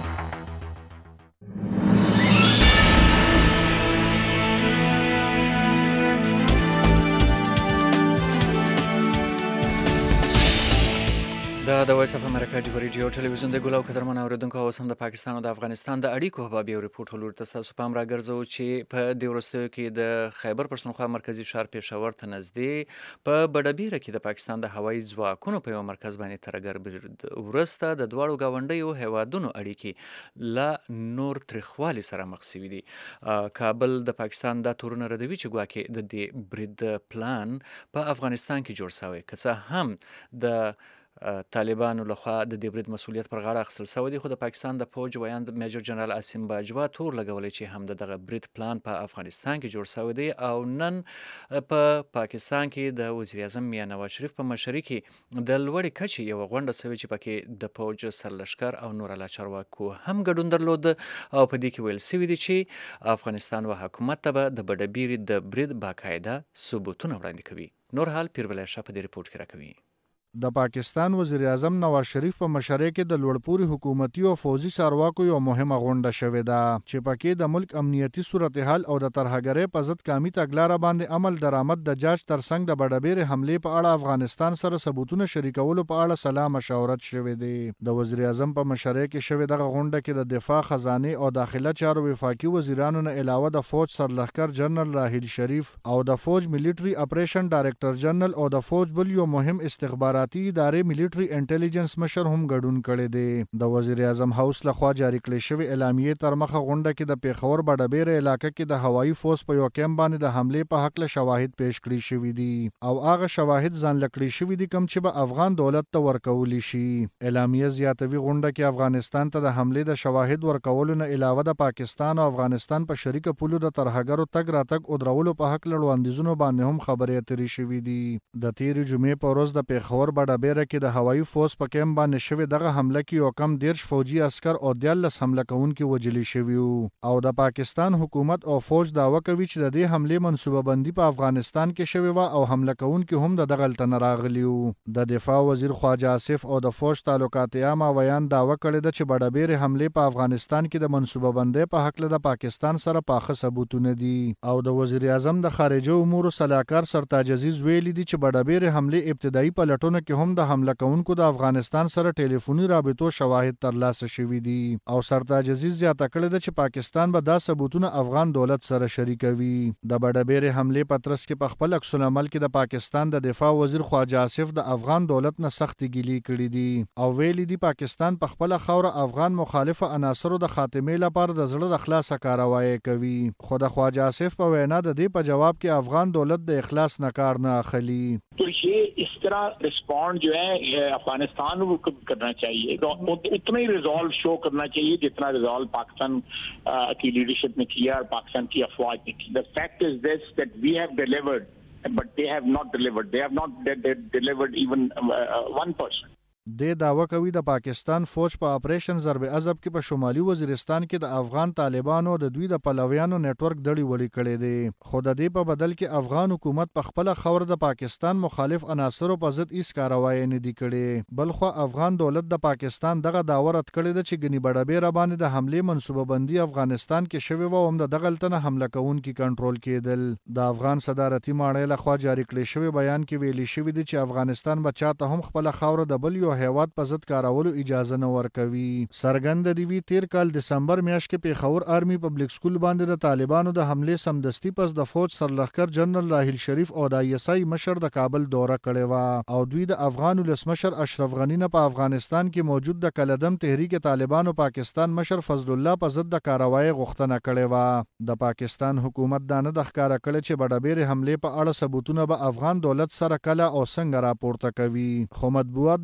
دا د وایس اف امریکا ډیوا ریډیو ټلویزیون د ګولاو قدرمن اوریدونکو او سم د پاکستان او د افغانستان د اړیکو په باب یو ریپورت ولور تاسو پام راګرځو چې په دې وروستیو کې د خیبر پښتونخوا مرکزی ښار پېښور ته نږدې په بډبیره کې د پاکستان د هوایي ځواکونو په یو مرکز باندې ترګر ورسته د دواړو ګاونډیو هیوادونو اړیکې لا نور تریخوالي سره مخ شوي دي. کابل د پاکستان دا تورونه ردوي چې ګواکې د دې برید پلان په افغانستان کې جوړ شوی، که څه هم د طالبانو لخوا د دې برید مسؤلیت پر غاړه اخیستل شوی دی، خو د پاکستان د فوج ویاند میجر جنرال عاصم باجوا تور لګولی چې هم د دغه برید پلان په افغانستان کې جوړ شوی دی او نن په پاکستان کې د وزیر اعظم میاں نواز شریف په مشرۍ کې د لوړې کچې یوه غونډه شوې چې پکې د فوج سرلښکر او نور اعلی چارواکو هم ګډون درلود او په دې کې ویل شوي دي چې افغانستان و حکومت ته به د بډبیرې د برید باقاعده ثبوتونه وړاندې کوي. نور حال پیربلی شاه په دې ریپورټ کې راکوي. د پاکستان وزیر اعظم نواز شریف په مشرۍ کې د لوړپوړي حکومتي او فوزي چارواکو یو مهمه غونډه شوې ده چې پکې د ملک امنیتي صورتحال او د ترهګرۍ په ضد قامي تګلاره باندې عمل درآمد د جاج ترڅنګ د بډبیرې حملې په اړه افغانستان سره ثبوتونه شریکولو په اړه سلا مشاورت شوې دی. د وزیر اعظم په مشرۍ کې شوې دغه غونډه کې د دفاع، خزانه او داخله چارو وفاقي وزیرانو نه علاوه د فوج سرلښکر جنرال راحیل شریف او د فوج ملټري اپریشن ډایرکټر جنرال او د فوج بل یو مهم استخباراتي ادارې ملټري انټيليجنس مشر هم ګډون کړی دی. د وزیر اعظم هاوس لخوا جاری کړې شوې اعلامیې تر مخه غونډه کې د پیښور بډبیره علاقې کې د هوایي فوز په یو کیمپ باندې د حملې په حق له شواهد پیش کړي شوي دي او هغه شواهد ځان لکړي شوي دي کوم چې به افغان دولت ته ورکولی شي. اعلامیه زیاتوي غونډه کې افغانستان ته د حملې د شواهد ورکولو نه علاوه د پاکستان او افغانستان په شریکه پولو د ترهګرو تګ راتګ او درولو په حق له وړاندیزونو باندې هم خبرې اترې شوي دي. د تیرې جمعې په ورځ د پیښور بډبیره کې د هوایي فوز په کیمپ باندې شوې دغه حمله کې یو کم دیرش فوجي عسکر او دیارلس حمله کوونکي وژلي شوي او د پاکستان حکومت او فوج دعوه کوي چې د دې حملې منصوبه بندي په افغانستان کې شوې وه او حمله کوونکي هم د دغه هلته نه راغلي وو. د دفاع وزیر خواجه آصف او د فوج تعلقات عامه ویان دعوه کړې ده چې بډبیرې حملې په افغانستان کې د منصوبه بندۍ په حق له د پاکستان سره پاخه ثبوتونه دي او د وزیر اعظم د خارجه امورو سلاکار سرتاج عزیز ویلي دي چې بډبیرې حملې ابتدایي پلټونه کې هم د حمله کوونکو د افغانستان سره ټلیفوني رابطو شواهد ترلاسه شوي دي او سرتاج عزیز زیاته کړې ده چې پاکستان به دا ثبوتونه افغان دولت سره شریکوي. د بډبیرې حملې په ترڅ کې په خپل عکس العمل کې د پاکستان د دفاع وزیر خواجه آصف د افغان دولت نه سختې ګیلې کړې دي او ویلي دي پاکستان په خپله خاوره افغان مخالفه عناصرو د خاتمې لپاره د زړه د خلاصه کاروایی کوي، خو د خواجه آصف په وینا د دې په جواب کې افغان دولت د اخلاص نه کار نه اخلي. تو یہ اس طرح رسپونڈ جو ہے افغانستان کو کرنا چاہیے، تو اتنا ہی ریزالو شو کرنا چاہیے جتنا ریزالو پاکستان کی لیڈرشپ نے کیا اور پاکستان کی افواج نے کی. The fact is this that we have delivered but they have not delivered. They have not they, they delivered even uh, one percent. د دعوه کوي د پاکستان فوج په اپریشن ضرب عضب کې په شمالي وزیرستان کې د افغان طالبانو د دوی د پلویانو نتورک دړي وړي کړي دي، خو د دې په بدل کې افغان حکومت په خپل خاور د پاکستان مخالف عناصرو په ضد هیڅ کاروایی نه دي کړي. بل خو افغان دولت د پاکستان دغه داور رد کړی ده چې ګنی بډبیره باندې د حملې منصوبه بندي افغانستان کې شوی و او هم د دغه لتنه حمله کوونکي کنټرول کېدل. د افغان صدارتي ماڼۍ لخوا جاری کړی شوی بیان کې ویلي شوی دی چې افغانستان به چاته هم خپل خاور د بل یو هیواد په ضد کارولو اجازه نه ورکوي. څرګنده دی وی تیر کال دسمبر میاشت کې پیښور آرمی پبلک سکول باندې د طالبانو د حملې سمدستي پس د فوج سرلښکر جنرال راحیل شریف او د آی اس آی مشر د کابل دوره کړې وه او دوی د افغان ولسمشر اشرف غنی نه په افغانستان کې موجود د کلدم تحریک طالبانو پاکستان مشر فضل الله په ضد د کاروایی غوښتنه کړې وه. د پاکستان حکومت دا نه د ښکاره کړی چې بډبیرې حملې په اړه ثبوتونه به افغان دولت سره کله او څنګه راپورته کوي، خو مطبوعات د خپلو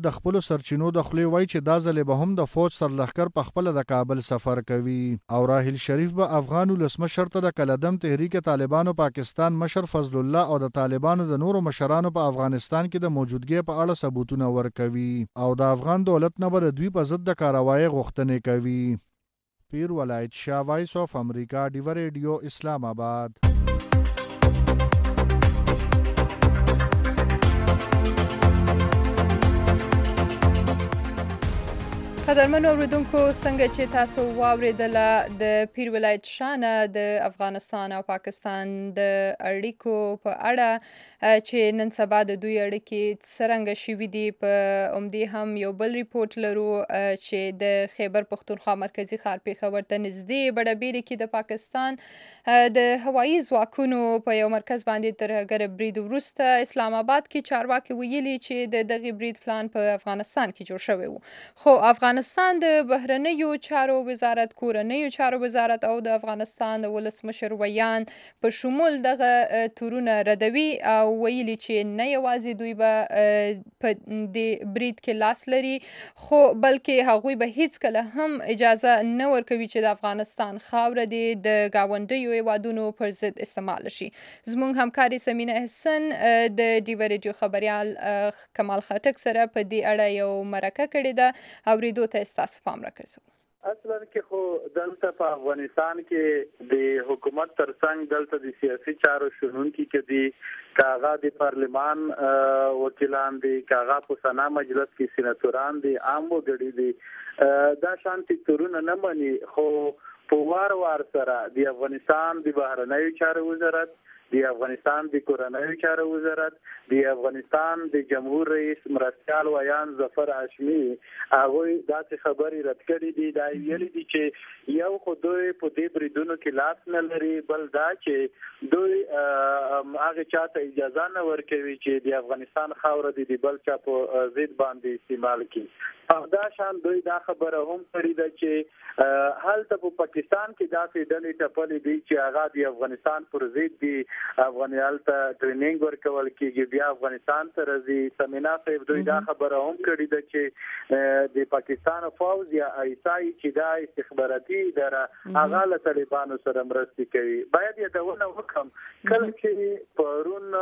سرچینو د خولې وایي چې دا ځلې به هم د فوج سرلښکر په خپله د کابل سفر کوي او راحیل شریف به افغان ولسمشر ته د کلدم تحریک طالبانو پاکستان مشر فضل الله او د طالبانو د نورو مشرانو په افغانستان کې د موجودګۍ په اړه ثبوتونه ورکوي او د افغان دولت نه به د دوی په ضد د کاروایۍ غوښتنې کوي. پیر ولایت شاه، وایس آف امریکا، ډیوه ریډیو، اسلام آباد. قدرمنو اوریدونکو، څنګه چې تاسو واورېدله د پیر ولایت شاه نه د افغانستان او پاکستان د اړیکو په اړه چې نن سبا د دوی اړیکې څرنګه شوي دي، په همدې هم یو بل ریپورټ لرو چې د خیبر پښتونخوا مرکزي ښار پېښور ته نږدې بډبیرې کې د پاکستان د هوایي ځواکونو په یو مرکز باندې ترهګره برید وروسته اسلام آباد کې چارواکي ویلي چې د دغې برید پلان په افغانستان کې جوړ شوی و. خو افغانستان د بهرنیو چارو وزارت، کورنیو چارو وزارت او د افغانستان د ولسمشر ویان په شمول دغه تورونه ردوي او ویلي چې نه یوازې دوی به په دې برید کې لاس لري، خو بلکې هغوی به هیڅکله هم اجازه نه ورکوي چې د افغانستان خاوره دې د ګاونډیو هیوادونو پر ضد استعمال شي. زموږ همکاري سمینه احسن د ډیوه ریډیو خبریال کمال خټک سره په دې اړه یو مرکه کړې ده، اوریدو ته ستاسو پام راکړئ. اصلا کې خو دلته په افغانستان کې د حکومت ترڅنګ دلته د سیاسي چارو شنونکي کې دي، کاغه د پارلمان وکیلان دي، کاغه په سنا مجلس کې سېناتوران دي، عام وګړي دي. دا شانتي تورونه نه مني، خو په وار وار سره د افغانستان د بهرنیو چارو وزارت، د افغانستان د کورنیو چارو وزارت، د افغانستان د جمهور رئیس مرستیال ویان ظفر هاشمي هغوی داسې خبرې رد کړې دي. دا ویلي دي چې یو خو دوی په دې بریدونو کې لاس نه لري، بل دا چې دوی هغه چاته اجازه نه ورکوي چې د افغانستان خاوره د بل چا په ضد باندې استعمال کړي. او دا شان دوی دا خبره هم کړې ده چې هلته په پاکستان کې داسې ډلې ټپلې دي چې هغه د افغانستان پر ضد دي، افغانستان ته ټریننګ ورکول کېږي، بیا افغانستان ته راځي. سمینا صاحب دوی دا خبره هم کړې ده چې د پاکستان فوج یا ایسای چې دا استخباراتي اداره هغه له طالبانو سره مرستې کوي. باید یادونه وکړم کله چې پرون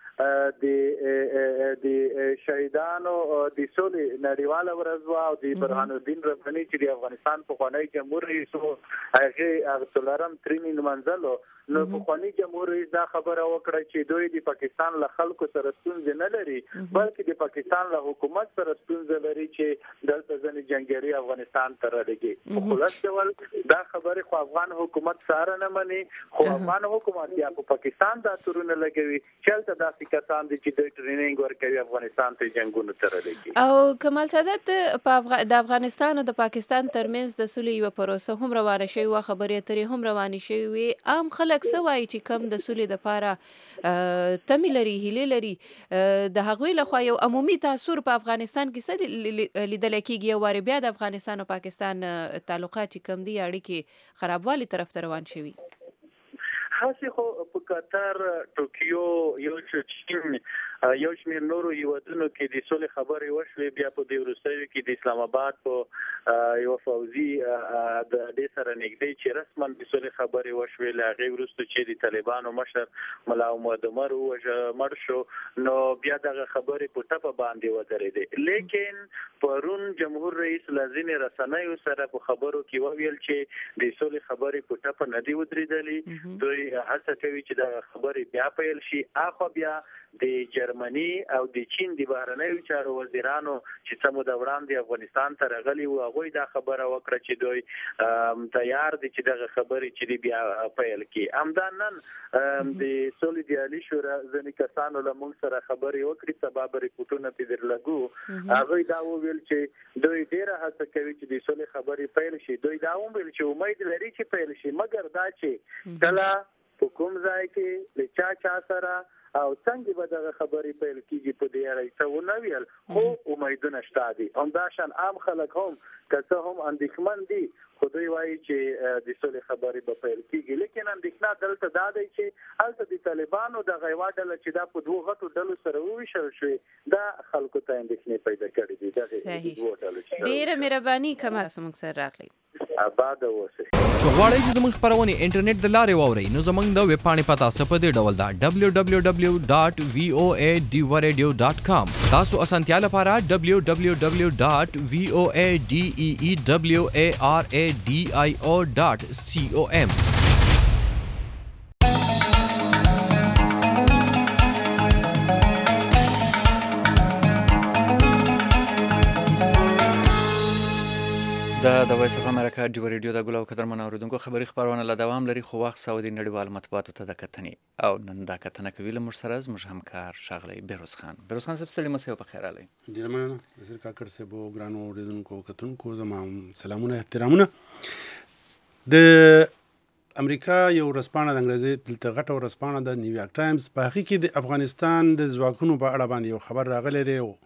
د د شهیدانو د سولې نړیواله ورځ او د برهان الدین رباني چې د افغانستان پخوانی جمهور رئیس هغه هغه څلورم ترمیم منځلو، نو پخوانی جمهور رئیس دا خبره وکړه چې دوی د پاکستان له خلکو سره ستونزې نه لري، بلکې د پاکستان له حکومت سره ستونزې لري چې دلته ځنې جنګیالي افغانستان ته رالېږي. په خلاص ډول دا خبره خو افغان حکومت سره نه مني، خو افغان حکومت یا په پاکستان دا تورونه لګوي چې دا کسان دي چې د ټریننګ ورکوي افغانستان ته جنگونو ته راځي. او کمال سادات، په افغ... د افغانستان او د پاکستان ترمنځ د سولې یو پروسه هم روانه شوې و، خبرې اترې هم روانې شوې وي. عام خلک څه وایي چې کم د سولې دپاره تمې لري، هیلې لري، د هغوی لخوا یو عمومي تاثر په افغانستان کې څه لیدلی کېږي؟ یو وارې بیا د افغانستان او پاکستان تعلقات چې کم دي، اړیکې خرابوالي طرف ته روان شوي. هسې خو په قطر، ټوکیو، یو چین، یو شمېر نورو هیوادونو کې د سولې خبرې وشوې. بیا په دې وروستیو کې د اسلام آباد په یو فوزي د دې سره نږدې چې رسما د سولې خبرې وشوې. له هغې وروسته چې د طالبانو مشر ملا محمد عمر ووژه مړ شو، نو بیا دغه خبرې په ټپه باندې ودرېدې. لیکن پرون جمهور رئیس له ځینې رسنیو سره په خبرو کې وویل چې د سولې خبرې په ټپه نه دي ودرېدلې. دوی هڅه کوي چې دغه خبرې بیا پیل شي. اخوا بیا د جرمني او د چین د بهرنیو چارو وزیرانو چې څه موده وړاندې افغانستان ته راغلي وو، هغوی دا خبره وکړه چې دوی تیار دي چې دغه خبرې چې دي بیا پیل کړي. همدا نن د سولې د عالي شورا ځینې کسانو له موږ سره خبرې وکړې، سبا به ریپورټونه پرې درلګو. هغوی دا وویل چې دوی ډېره هڅه کوي چې د سولې خبرې پیل شي. دوی دا وویل چې امید لري چې پیل شي، مګر دا چې کله په کوم ځای کې له چا چا سره او څنګه به دغه خبرې پیل کیږي په دې اړه څه ونه ویل خو امیدونه شته دي همداشان عام خلک هم که څه هم اندېښمن دي خو دوی وایي چې د سولې خبرې به پیل کیږي لیکن اندېښنه دلته دا دی چې هلته د طالبانو دغه یوه ډله چې دا په دوو غټو ډلو سره وویشل شوې دا خلکو ته اندېښنې پیدا کړې دي دغې دوو ډلو ډېره مهرباني کمال زموږ سره راغلی آباد اوسئ. که غواړئ چې زموږ خپرونې انټرنیټ د لارې واورئ نو زموږ د ویب پاڼې پته څه په دې ډول ده ډبلیو ډبلیو ډبلیو ډاټ وی او ای ډیوا ریډیو ډاټ کام. تاسو اسانتیا لپاره ډبلیو ډبلیو ډبلیو ډاټ وی او ای ډي ای ای ډبلیو ای آر ای ډي آی او ډاټ سی او ام. دا د وایس اف امریکا ډیوا ریډیو د ګلو قدرمن اوریدونکو خبري خبرونه له دوام لري خو وخت سعودي نړیوال مطبوعاتو ته د کتنې او نن دا کتنه کوي له موږ سره زموږ همکار ښاغلی بهروز خان. بهروز خان صاحب ستړي مسئ په خیر راغلی. ډېره مننه نصیر کاکړ صاحب او ګرانو اوریدونکو کتونکو زما سلامونه احترامونه. د امریکا یو ورځپاڼه د انګریزي دلته غټه ورځپاڼه د نیویارک ټایمز په هغې کې د افغانستان د ځواکونو په اړه باندې یو خبر راغلی دی او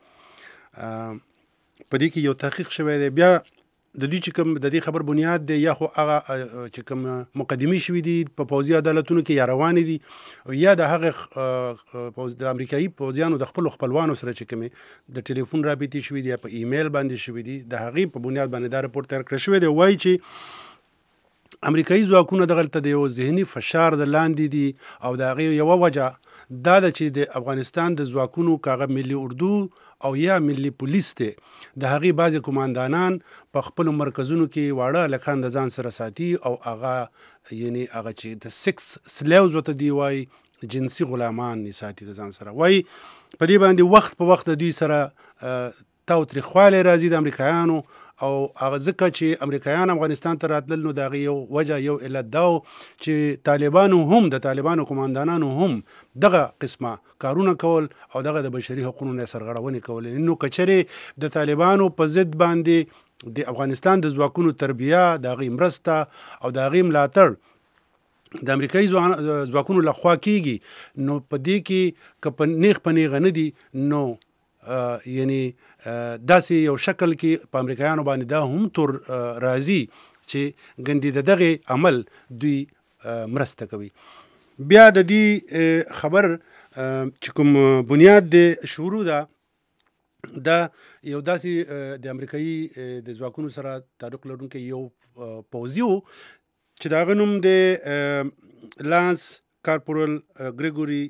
په دې کې یو تحقیق شوی دی. بیا د دوی چې کوم د دې خبر بنیاد دی یا خو هغه چې کوم مقدمې شوي دي په پوځي عدالتونو کې یا روانې دي یا د هغه د امریکایي پوځیانو د خپلو خپلوانو سره چې کومې د ټلیفون رابطې شوي دي یا په ایمیل باندې شوي دي د هغې په بنیاد باندې دا رپورټ تیار کړی شوی دی. وایي چې امریکایي ځواکونه دغلته د یو ذهني فشار د لاندې دي او د هغې یوه وجه دا ده چې د افغانستان د ځواکونو کاغه ملي اردو او یا ملي پولیس ته د هغې بعضې کماندانان په خپلو مرکزونو کې واړه هلکان د ځان سره ساتي او هغه یعنی هغه چې د سکس سلیوز ورته دی وایي جنسي غلامان یې ساتي د ځان سره. وایي په دې باندې وخت په وخت د دوی سره تاوتریخوالی راځي د امریکایانو او هغه ځکه چې امریکایان افغانستان ته راتلل نو د هغې یو وجه یو علت دا و چې طالبانو هم د طالبانو کماندانانو هم دغه قسمه کارونه کول او دغه د بشري حقونو نه سرغړونې کولې. نو که چېرې د طالبانو په ضد باندې د افغانستان د ځواکونو تربیه د هغې مرسته او د هغې ملاتړ د امریکایي ځواکونو لخوا کیږي نو په دې کې که په نیغ په نیغه نه دي نو یعنی داسې یو شکل کې په امریکایانو باندې دا هم تور راځي چې ګندې د دغې عمل دوی مرسته کوي. بیا د دې خبر چې کوم بنیاد د شروع ده دا یو داسې د امریکایي د ځواکونو سره تعلق لرونکی یو پوځي و چې د هغه نوم د لانس کارپورل ګریګوري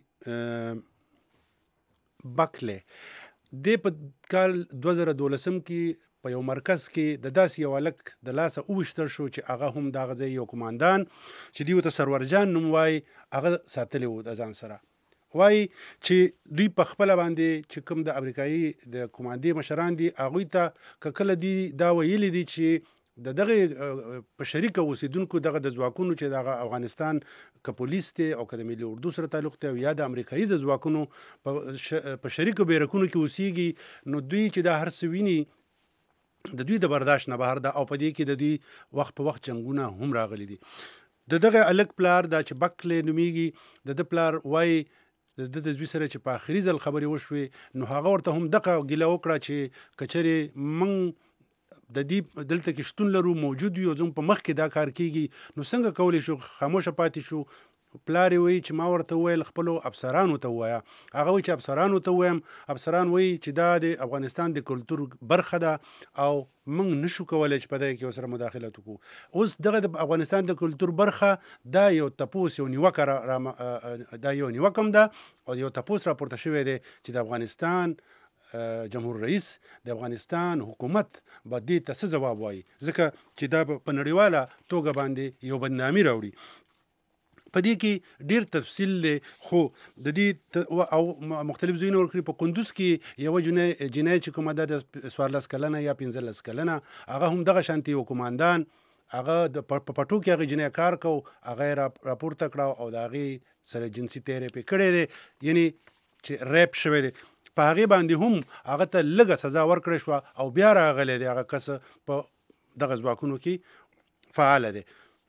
بکلی دی په کال دوه زره دولسم کې په یو مرکز کې د داسې یو هلک د لاسه وویشتل شو چې هغه هم د هغه ځای یو کماندان چې دوی ورته سرور جان نوم وایي هغه ساتلی و د ځان سره. وایي چې دوی په خپله باندې چې کوم د امریکایي د کماندې مشران دي هغوی ته که کله دي دا ویلي دي چې د دغه په شریکه اوسیدونکو دغه د ځواکونو چې دغه افغانستان که پولیس دی او که د ملي اردو سره تعلق دی او یا د امریکایي د ځواکونو په شریکو بیرکونو کې اوسیږي نو دوی چې دا هر څه ویني د دوی د برداشت نه بهر ده او په دې کې د دوی وخت په وخت جنګونه هم راغلي دي. د دغه هلک پلار دا چې بکلی نومیږي د ده پلار وایي د ده د زوی سره چې په آخري ځل خبرې وشوې نو هغه ورته هم دغه ګیله وکړه چې که چېرې موږ د دې دلته کې شتون لرو موجود وي او زموږ په مخ کې دا کار کیږي نو څنګه کولی شو خاموشه پاتې شو. پلار یې وایي چې ما ورته وویل خپلو افسرانو ته ووایه. هغه وایي چې افسرانو ته ووایم افسران وایي چې دا د افغانستان د کلتور برخه ده او موږ نشو کولی چې په دغه کې ورسره مداخلت وکړو. اوس دغه د افغانستان د کلتور برخه دا یو تپوس یو نیوکه را دا یو نیوکه هم ده او یو تپوس راپورته شوی دی چې د افغانستان جمهور رئیس د افغانستان حکومت به دې ته څه ځواب وایي ځکه چې دا په نړیواله توګه باندې یو بدنامي راوړي. په دې کې ډېر تفصیل دی خو د دې او مختلف ځایونه ورکړي. په کندوز کې یوه جنۍ چې کومه ده د څوارلس کلنه یا پنځلس کلنه هغه هم دغه شانتې یو کماندان هغه د په پټو کې هغې جنۍ کار کو هغه یې راپورته کړه او د هغې سره جنسي تیری پې کړی دی یعنی چې ریپ شوی دی. په هغې باندې هم هغه ته لږه سزا ورکړی شوه او بیا راغلی دی هغه کس په دغه ځواکونو کې فعاله دی.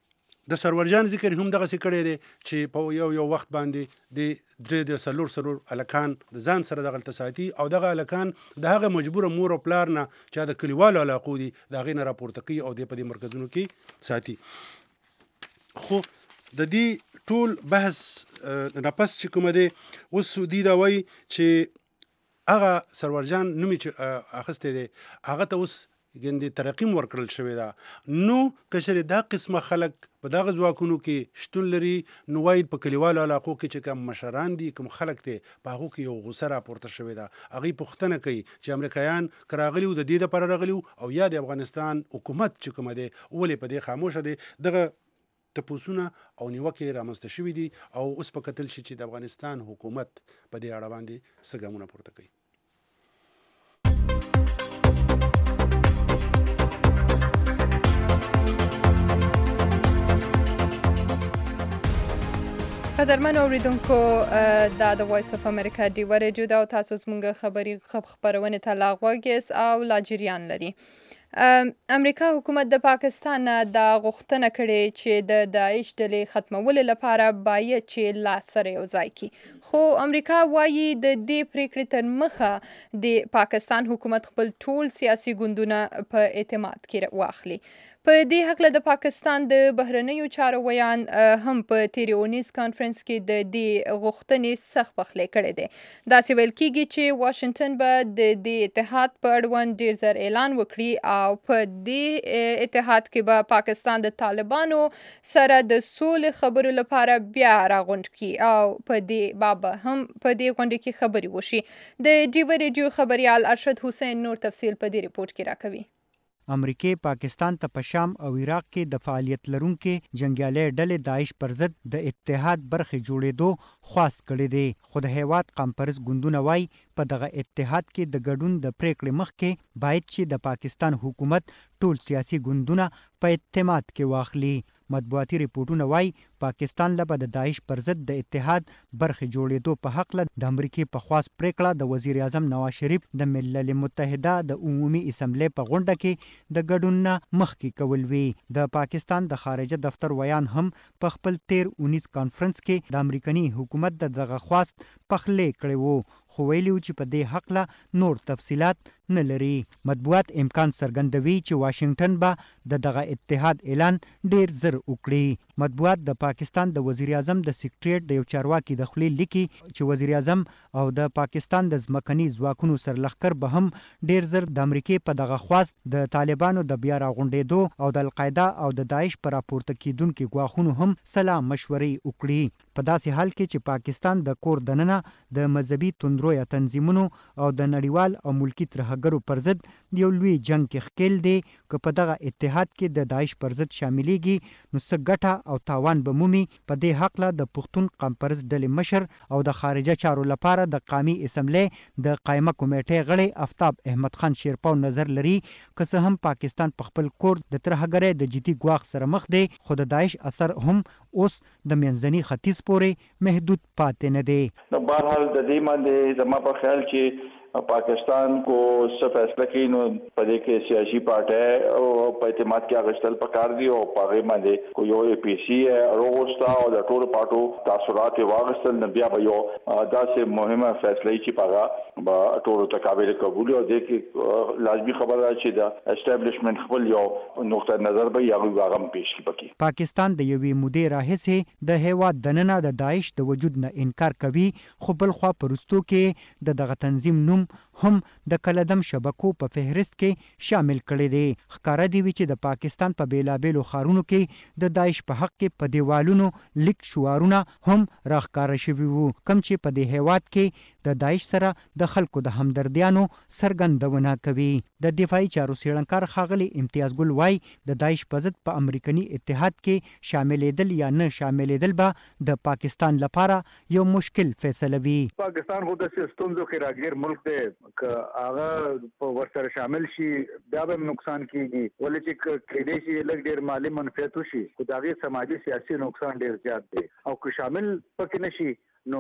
د سرورجان ذکر هم دغسې کړی دی چې په یو یو وخت باندې د درې د څلور څلور هلکان د ځان سره دغلته ساتي او دغه هلکان د هغه مجبوره مور او پلار نه چې د کلیوالو علاقو دي د هغې نه راپورته کوي او دی په دې مرکزونو کې ساتي. خو د دې ټول بحث نه پس چې کومه دی اوس دوی دا وایي چې هغه سرورجان نومې چې اخیستی دی هغه ته اوس ګندې ترقیم ورکړل شوې ده. نو که چېرې دا قسمه خلک په دغه ځواکونو کې شتون لري نو وایي په کلیوالو علاقو کې چې کوم مشران دي کوم خلک دی په هغو کې یو غوسه راپورته شوې ده. هغوی پوښتنه کوي چې امریکایان که راغلي وو د دې دپاره راغلي وو او یا د افغانستان حکومت چې کومه دی ولې په دې خاموشه دی. دغه تپوسونه او نیوکې رامنځته شوي دي او اوس په کتل شي چې د افغانستان حکومت په دې اړه باندې څه ګامونه پورته کوي. قدرمن اوریدونکو دا د وایس اف امریکا ډیوه رادیو ده او تاسو زموږ خبري خبرونې ته لا غوږ او لا جریان لري. امریکا حکومت د پاکستان نه دا غوښتنه کړې چې د داعش ډلې ختمولو لپاره باید چې لاس سره یو ځای کړي. خو امریکا وایي د دې پریکړې تر مخه د پاکستان حکومت خپل ټول سیاسي ګوندونه په اعتماد کې واخلي. په دې هکله د پاکستان د بهرنیو چارو ویان هم په تیرې اونیز کانفرنس کې د دې غوښتنې سخت پخلی کړی دی. داسې ویل کېږي چې واشنګټن به د دې اتحاد په اړوند ډېر زر اعلان وکړي او په دې اتحاد کې به پاکستان د طالبانو سره د سولې خبرو لپاره بیا راغونډ کړي او په دې باب هم په دې غونډې کې خبرې وشي. د ډیوه رادیو خبریال ارشد حسین نور تفصیل په دې ریپورت کې راکوي. امریکای پاکستان ته په شام او عراق کې د فعالیت لرونکو جنگیالي ډلې داعش پر ضد د اتحاد برخې جوړېدو خواست کړی دی. خو د هیواد قمپرس ګوندونه وایي په دغه اتحاد کې د ګډون د پریکړې مخکې باید چې د پاکستان حکومت ټول سیاسي ګوندونه په اعتماد کې واخلي. مطبوعاتي ریپورټونه وایي پاکستان له به د داعش پر ضد د اتحاد برخې جوړېدو په هکله د امریکې په خواست پریکړه د وزیر اعظم نواز شریف د ملل متحده د عمومي اسمبلی په غونډه کې د ګډون نه مخکې کول وي. د پاکستان د خارجه دفتر ویان هم په خپل تیر اونیز کانفرنس کې د امریکني حکومت د دغه خواست پخلی کړی وو خو ویلي و چې په دې هکله نور تفصیلات نه لري. مطبوعات امکان څرګندوي چې واشنګټن به د دغه اتحاد اعلان ډیر زر وکړي. مطبوعات د پاکستان د وزیر اعظم د سیکریټریټ د یو چارواکي د خولې لیکي چې وزیر اعظم او د پاکستان د ځمکني ځواکونو سرلښکر به هم ډیر زر د امریکې په دغه خواست د طالبانو د بیا راغونډېدو او د القاعده او د داعش پر راپورته کیدونکو ګواښونو هم سلام مشورې وکړي. په داسې حال کې چې پاکستان د کور دننه د مذهبي توندرویه تنظیمونو او د نړیوال او ملکی ترهګرو پر ضد یو لوی جنگ کې ښکیل دی که په دغه اتحاد کې د داعش پر ضد شاملېږي نو څه ګټه او تاوان به مومي. په دې هکله د پښتون قمپرس ډلې مشر او د خارجه چارو لپاره د قومي اسمبلی د قایمه کمیټې غړی آفتاب احمد خان شیرپاو نظر لري که څه هم پاکستان په خپل کور د ترهګرۍ د جدي ګواښ سره مخ دی خو د داعش اثر هم اوس د منځني ختیځ پورې محدود پاتې نه دی. نو بهرحال د دې باندې زما په خیال چې پاکستان کو څه فیصله کوي نو په دې کې سیاسي پارټي او په اعتماد کې اغشتل پکار دي او په هغه باندې کو یو اي پی سي وروستا او د ټولو پارټو تاثیرات واغستل نه بیا به یو داسې مهمه فیصله چې پاغه با ټولو ته قابل قبول او د کې لازمي خبره ده چې د اسټابلیشمنت خپل یو نقطه نظر به یو واغم پیش کی پکې. پاکستان د یوې مودې راهیسې د هیواد دننه د داعش د وجود نه انکار کوي خو بل خوا پرستو کې د دغه تنظیم نوم هم د کلدم شبکو په فهرست کې شامل کړي دي. ښکاره دی چې د پاکستان په بیلابیلو ښارونو کې د داعش په حق کې په دیوالونو لیک شعارونه هم راښکاره شوي وو کوم چې په دې هیواد کې د داعش سره د خلکو د همدردیانو څرګندونه کوي. د دفاعي چارو څېړنکار ښاغلی امتیاز ګل وایي د داعش په ضد په امریکني اتحاد کې شاملېدل یا نه شاملېدل به د پاکستان لپاره یو مشکل فیصله وي. پاکستان خو د ستونزو کې راګیر ملک دی که هغه په ورسره شامل شي بیا به نقصان کیږي ولې چې کېدای شي لږ ډېر مالي منفعت وشي خو د هغې سماجي سیاسي نقصان ډېر زیات دی او که شامل پکې نشي نو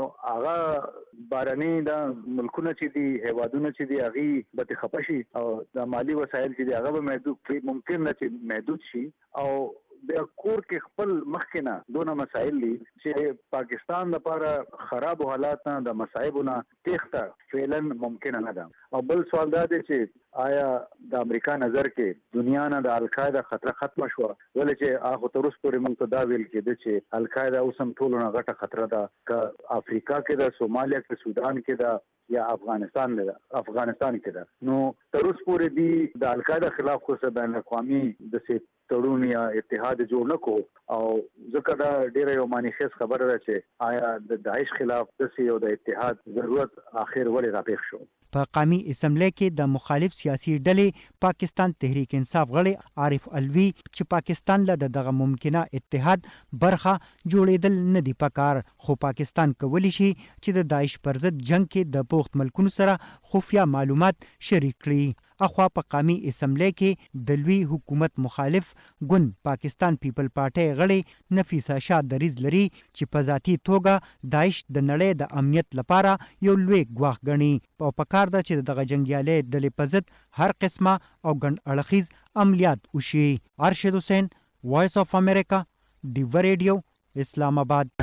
هغه بارني د ملکونه چې دي هیوادونه چې دي هغې به ترې خفه شي او د مالي وسایل چې دي هغه به محدود ممکن نه چې محدود شي او بیا کور کې خپل مخکې نه دونه مسایل دي چې پاکستان لپاره خراب حالات نه د مصايبونه تخته فعلا ممکن نه ده. او بل سوال دا دی چې آیا د امریکا نظر کې دنیا نه د القاعده خطر ختم شو ولې چې هغه تر اوسه پورې موږ ته دا ویل کېده چې القاعده اوس هم ټول نه غټه خطر ده ک افریقا کې د سومالیا کې سودان کې ده یا افغانستان ده افغانستان کې ده. نو تر اوسه پورې دی د القاعده خلاف خو څه بین الاقوامي د سي تړون یا اتحاد جوړ نکو او ځکه دا ډیره یو مانیفست خبره ده چې آیا د داعش خلاف د سي او د اتحاد ضرورت اخر ولې راپېښ شو. په قومي اسمبلی کې د مخالف سیاسي ډلې پاکستان تحریک انصاف غړی عارف الوی چې پاکستان له دغه ممکنه اتحاد برخه جوړېدل نه دی پکار خو پاکستان کولی شي چې د داعش پر ضد جنگ کې د پوخت ملکونو سره خفیه معلومات شریک کړي. اخوا په قومي اسمبلی کې د لوی حکومت مخالف ګوند پاکستان پیپل پارټي غړي نفیسه شاه دریز لري چې په ذاتي توګه داعش د نړۍ د امنیت لپاره یو لوی ګواښ ګڼي او په کار ده چې دغه جنګیالي ډلې په ضد هر قسمه او ګڼ اړخیز عملیات وشي. ارشد حسین، وایس اف امریکا، ډیو ریډیو، اسلام آباد.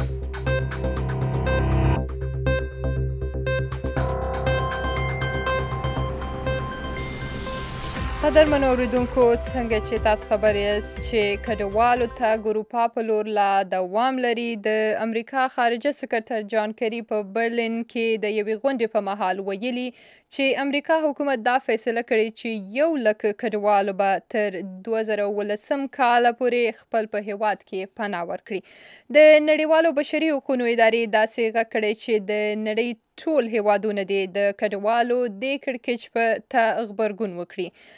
قدرمنو اوریدونکو څنګه چې تاسو خبر یاست چې کډوالو ته ګروپا په لور لا دوام لري. د امریکا خارجه سکرتر جان کری په برلین کې د یوې غونډې په مهال ویلي چې امریکا حکومت دا فیصله کړې چې یو لک کډوالو به تر دوه زره اوولسم کال پورې خپل په هیواد کې پناه ورکړي. د نړیوالو بشري حقوقو ادارې داسې غږ کړی چې د نړۍ ټول هیوادونه دي د کډوالو د کړکېچ په ته غبرګون وکړي.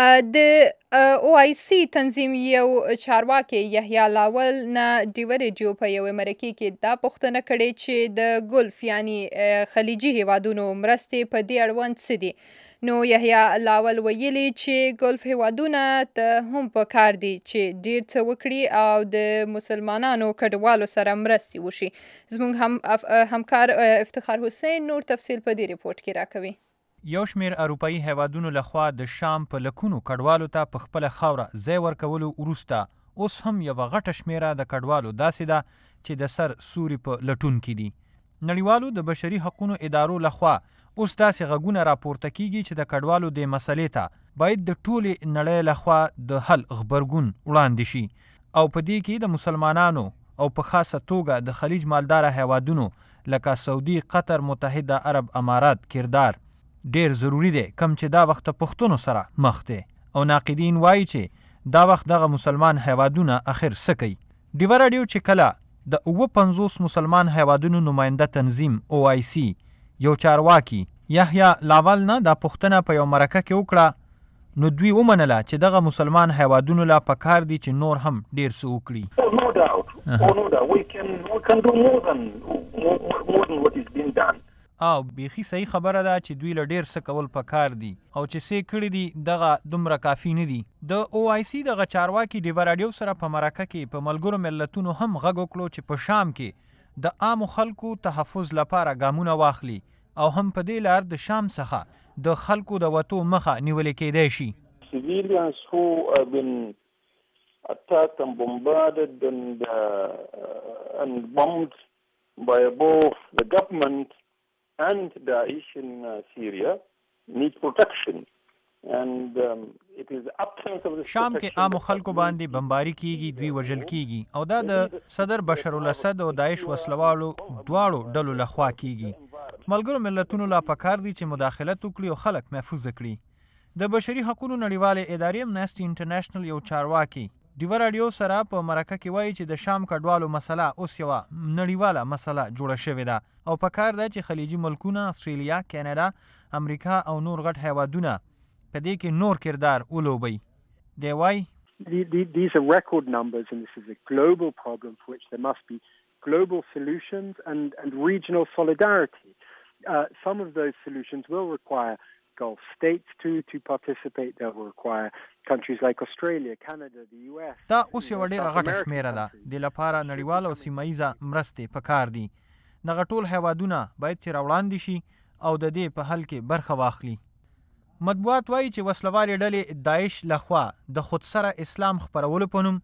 د او آی سی تنظیم یو چارواکي یحیی لاول نه ډیو ریډیو په یو مرکه کې دا پوښتنه کړې چې د ګلف یعنی خلیجي هیوادونو مرستې په دې اړوند څه دي. نو یحیی لاول ویلي چې ګلف هیوادونه ته هم په کار دي چې ډیر څه وکړي او د مسلمانانو کډوالو سره مرستې وشي. زموږ هم همکار افتخار حسین نور تفصیل په دې ریپورت کې راکوي. یو شمیر اروپایي هیوادونو لخوا د شام په لکونو کډوالو ته په خپل خاوره ځای ورکولو وروسته اوس هم یو غټه شمیره د کډوالو داسې ده چې د سر سوري په لټون کې دي. نړیوالو د بشري حقوقو ادارو لخوا اوس داسې غږونه راپورته کیږي چې د کډوالو د مسلې ته باید د ټولې نړۍ لخوا د حل غبرګون وړاندې شي او په دې کې د مسلمانانو او په خاصه توګه د خلیج مالدار هیوادونو لکه سعودي، قطر، متحده عرب امارات کردار ډیر ضروری دی کم چې دا وخت پښتون سره مخ دي او ناقدین وایي چې دا وخت دغه مسلمان هیوادونه اخر سکی. ډیو رادیو چې کله د اوه پنځوس مسلمان هیوادونو نماینده تنظیم او آی سی یو چارواکي یحیی لاول نه دا پښتنه په یو مرکه کې وکړه نو دوی ومنله چې دغه مسلمان هیوادونو لا پکار دي چې نور هم ډیر څه وکړي. No doubt. Oh, no doubt. We can, we can do more than, more than what is being done. او بیخي صحیح خبره ده چې دوی له ډیر څه کول پکار دي او چې څه کړي دي دغه دومره کافي نه دي. د او آی سی دغه چارواکي ډیو رادیو سره په مرکه کې په ملګرو ملتونو هم غږ وکړو چې په شام کې د عامو خلکو تحفظ لپاره ګامونه واخلي او هم په دې لار د شام څخه د خلکو د وتو مخه نیول کېدای شي. Civilians who have been attacked and bombarded and, uh, and bombed by both the government and Daesh in uh, Syria need protection and um, it is absence of the شام کې عام خلکو باندې بمباری کیږي دوی وژل کیږي او دا د صدر بشار الاسد او داعش وسلوالو دواړو ډلو لخوا کیږي. ملګرو ملتونو لا پکار دي چې مداخلت وکړي او خلک محفوظ کړي. د بشري حقوقو نړیوالې ادارې امنیسټي انټرنیشنل یو چارواکي ډیو رادیو سره په مرکه کې وایي چې د شام کډوالو مسله اوس یوه نړیواله مسله جوړه شوې ده او په کار ده چې خلیجي ملکونه استرالیا، کاناډا، امریکا او نور غټ هیوادونه په دې کې نور کردار ولوبي. دی وایي These are record numbers and this is a global problem for which there must be global solutions and, and regional solidarity. Uh, some of those solutions will require Gulf states to to participate. They will require countries like Australia, Canada, the U S. دا اوس یو ډیره غټه شمیره ده د لپاره نړیوال او سیمایي مرستې پکار دي. دغه ټول هیوادونه باید چې راوړاندې شي او د دې په حل کې برخه واخلي. مطبوعات وایي چې وسلوالې ډلې داعش لخوا د خود سره اسلام خپرولو په نوم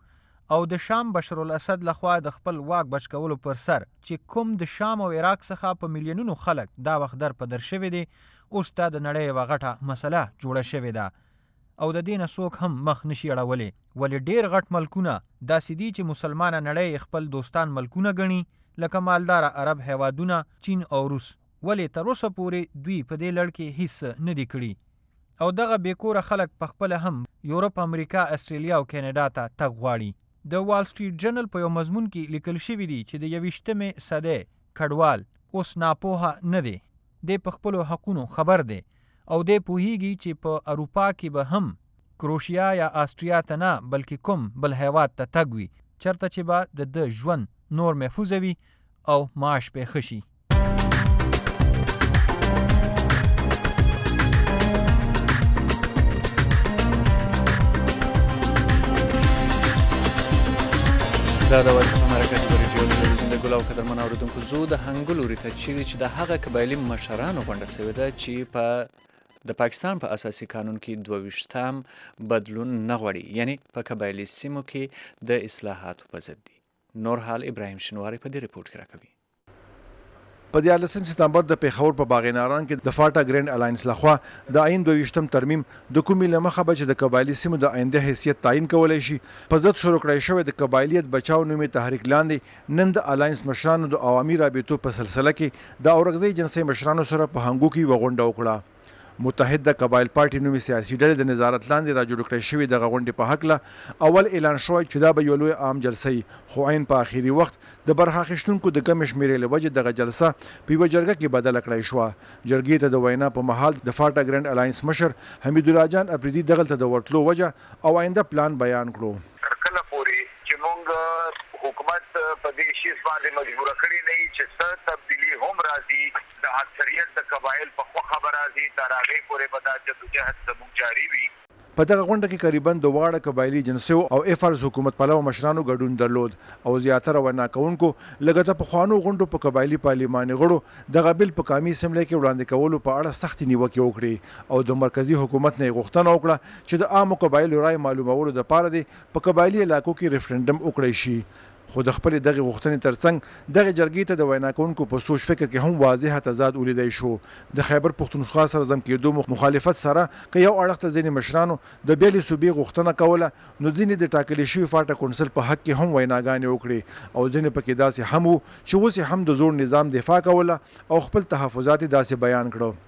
او د شام بشر الاسد لخوا د خپل واک بچ کولو پر سر چې کوم د شام او عراق څخه په میلیونونو خلک دا وخت در په در شوي دي اوس دا د نړۍ یوه غټه مسله جوړه شوې ده او د دې نه څوک هم مخ نشي اړولی ولې ډېر غټ ملکونه داسې دي چې مسلمانه نړۍ خپل دوستان ملکونه ګڼي لکه مالداره عرب هیوادونه چین او روس ولې تر اوسه پورې دوی په دې لړ کې هیڅ نه دي کړي او دغه بېکوره خلک پخپله هم یورپ امریکا استرالیا او کینیډا ته تګ غواړي د وال سټریټ جرنل په یو مضمون کې لیکل شوي دي چې د یویشتمې صدۍ کډوال اوس ناپوهه نه دی دی په خپلو حقونو خبر دی او دی پوهیږي چې په اروپا کې به هم کروشیا یا آسټریا ته نه بلکې کوم بل هیواد ته تګ وي چېرته چې به د ده ژوند نور محفوظه وي او معاش پې ښه شي دا د وایس اف امریکا د ریډیو تلویزیون د ګل او قدرمن اورېدونکو زه د هنګ لوري ته چیرې چې د هغه قبایلي مشرانو غونډه سوې ده چې په د پاکستان په اساسي قانون کې دوه ویشتم بدلون نه غواړي یعنی په قبایلي سیمو کې د اصلاحاتو په ضد دي نور حال ابراهیم شنواری په دې رپورټ کې راکوي په دیارلسم سپتمبر د پیښور په باغیناران کې د فاټا ګرینډ الاینس لخوا د آئین دوه ویشتم ترمیم د کومې له مخه به چې د قبایلي سیمو د آینده حیثیت تعیین کولی شي په ضد شروع کړی شوی د قبایلیت بچاو نومې تحریک لاندې نن د الاینس مشرانو د عوامي رابطو په سلسله کې د اورکزۍ جنسۍ مشرانو سره په هنګو کې یوه غونډه وکړه متحده قبایل پارټي نومي سیاسي ډلې د نظارت لاندې را جوړ کړی شوې دغه غونډې په هکله اول اعلان شوی چې دا به یوه لویه عام جلسه وي خو عین په اخري وخت د برخه اخیستونکو د کمې شمېرې له وجې دغه جلسه په یوه جرګه کې بدله کړی شوه جرګې ته د وینا په مهال د فاټا ګرینډ الاینس مشر حمیدالله جان افریدي دغلته د ورتلو وجه او آینده پلان بیان کړو تر کله پورې چې موږ حکومت په دې شي باندې مجبور کړی نه چې څه تبدیلی هم راځي د اکثریت د قبایل په خوا خبر راځي تر هغې پورې به دا جدوجهد زموږ جاري وي په دغه غونډه کې قریبا د واړه قبایلي جنسیو او افرز حکومت پلوه مشرانو ګډون درلود او زیاتره وینا کوونکو لږ د پخوانو غونډو په قبایلي پارلماني غړو دغه بل په قومي اسمبلۍ کې وړاندې کولو په اړه سختې نیوکې وکړې او د مرکزي حکومت نه یې غوښتنه وکړه چې د عامو قبایلو رای معلومولو دپاره دې په قبایلي علاقو کې ریفرنډم وکړی شي خو د خپلې دغې غوښتنې ترڅنګ دغې جرګې ته د وینا کوونکو په سوچ فکر کې هم واضحه تضاد ولیدی شو د خیبر پښتونخوا سره ضم کېدو مخالفت سره که یو اړخ ته ځینې مشرانو د بېلې صوبې غوښتنه کوله نو ځینې د ټاکلې شوي فاټا کونسل په حق کې هم ویناګانې وکړې او ځینې پکې داسې هم وو چې اوس یې هم د زوړ نظام دفاع کوله او خپل تحفظات یې داسې بیان کړو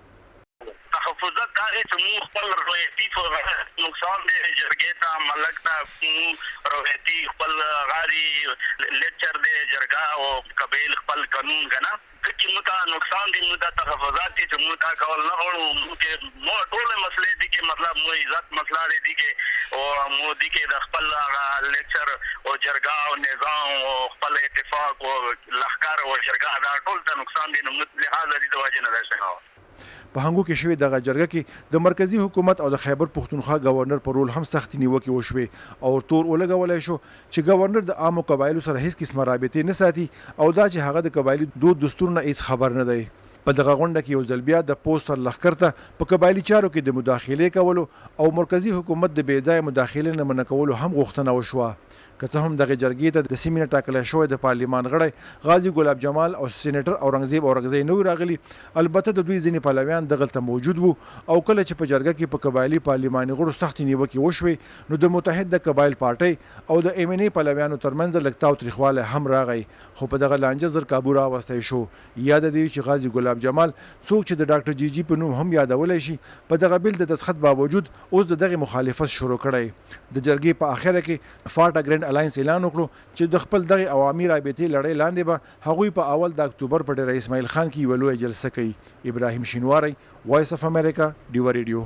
تحفظات دا چې موږ خپل روایتي نقصان دی جرګې ته ملک ته روایتي خپل غاري لیکچر دی جرګه او قبایل خپل قانون کنه چې موږ ته نقصان دی موږ ته تحفظات دي چې موږ دا کول نه غواړو موږ مو ټولې مسلې دي چې مطلب مو عزت مسله دی چې او مو دي کې د خپل لیکچر او جرګه او نظام او خپل اتفاق او لښکر او جرګه دا ټول ته نقصان دي نو موږ لحاظ دي د وجه نه ده په هنګو کې شوې دغه جرګه کې د مرکزی حکومت او د خیبر پښتونخوا گورنر پر رول هم سختي نیوکې وشوې او تور ولګولای شو چې گورنر د عامو قبایلو سره هیڅ قسمه رابطې نه ساتي او دا چې هغه د قبایلي دود دستور نه هیڅ خبر نه دی په دغه غونډه کې یو ځل بیا د پوسټر لښکر ته په قبایلي چارو کې د مداخلې کولو او مرکزی حکومت د بې ځایه مداخلې نه منع کولو هم غوښتنه وشوه که څه هم دغه جرګې ته د سیمې نه ټاکلی شوی د پارلمان غړی غازي ګلاب جمال او سینیټر اورنګزیب اورنګزی نه وي راغلي البته د دوی ځینې پلویان دغلته موجود وو او کله چې په جرګه کې په قبایلي پارلماني غړو سختې نیوکې وشوې نو د متحده قبایل پارټۍ او د ایم ان ای پلویانو ترمنځ لږ تاو تریخوالی هم راغی خو په دغه لانجه زر کابو راوستی شو یاد دی چې غازي ګلاب جمال څوک چې د ډاکټر جی جی په نوم هم یادولی شي په دغه بیل د دسخط باوجود اوس د دغې مخالفت شروع کړی د جرګې په اخره کې فاټا ګرینډ الاینس اعلان وکړو چې د خپل دغه عوامي رابطې لړۍ لاندې به هغوی په اول د اکتوبر په ډېره اسماعیل خان کې یوه لویه جلسه کوي ابراهیم شینواری وایس اف امریکا ډیوه ریډیو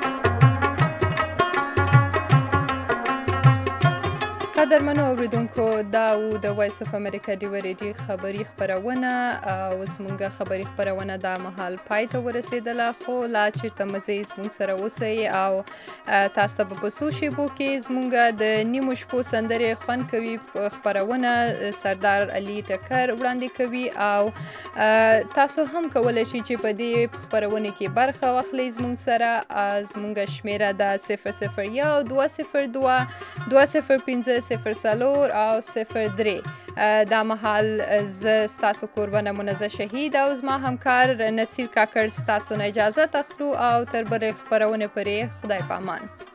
قدرمنو اوریدونکو دا و د وایس اف امریکا ډیو ریډي خبري خبرونه او زمونږ خبري خبرونه دا مهال پای ته ورسېدله خو لا چېرته مزه زمونږ سره اوسئ او تاسو ته به په څو شیبو کې زمونږ د نیمو شپو سندرې خوند کوي خبرونه سردار علي ټکر وړاندې کوي او تاسو هم کولی شئ چې په دې خبرونه کې برخه واخلئ زمونږ سره. زمونږ شمیره ده صفر صفر یو دوه صفر دوه دوه صفر پنځه صفر څلور او صفر درې. دا مهال زه ستاسو کوربنه منزه شهید او زما همکار نصیر کاکړ ستاسو نه اجازه اخلو او تر بلې خبرونه پورې خدای په امان.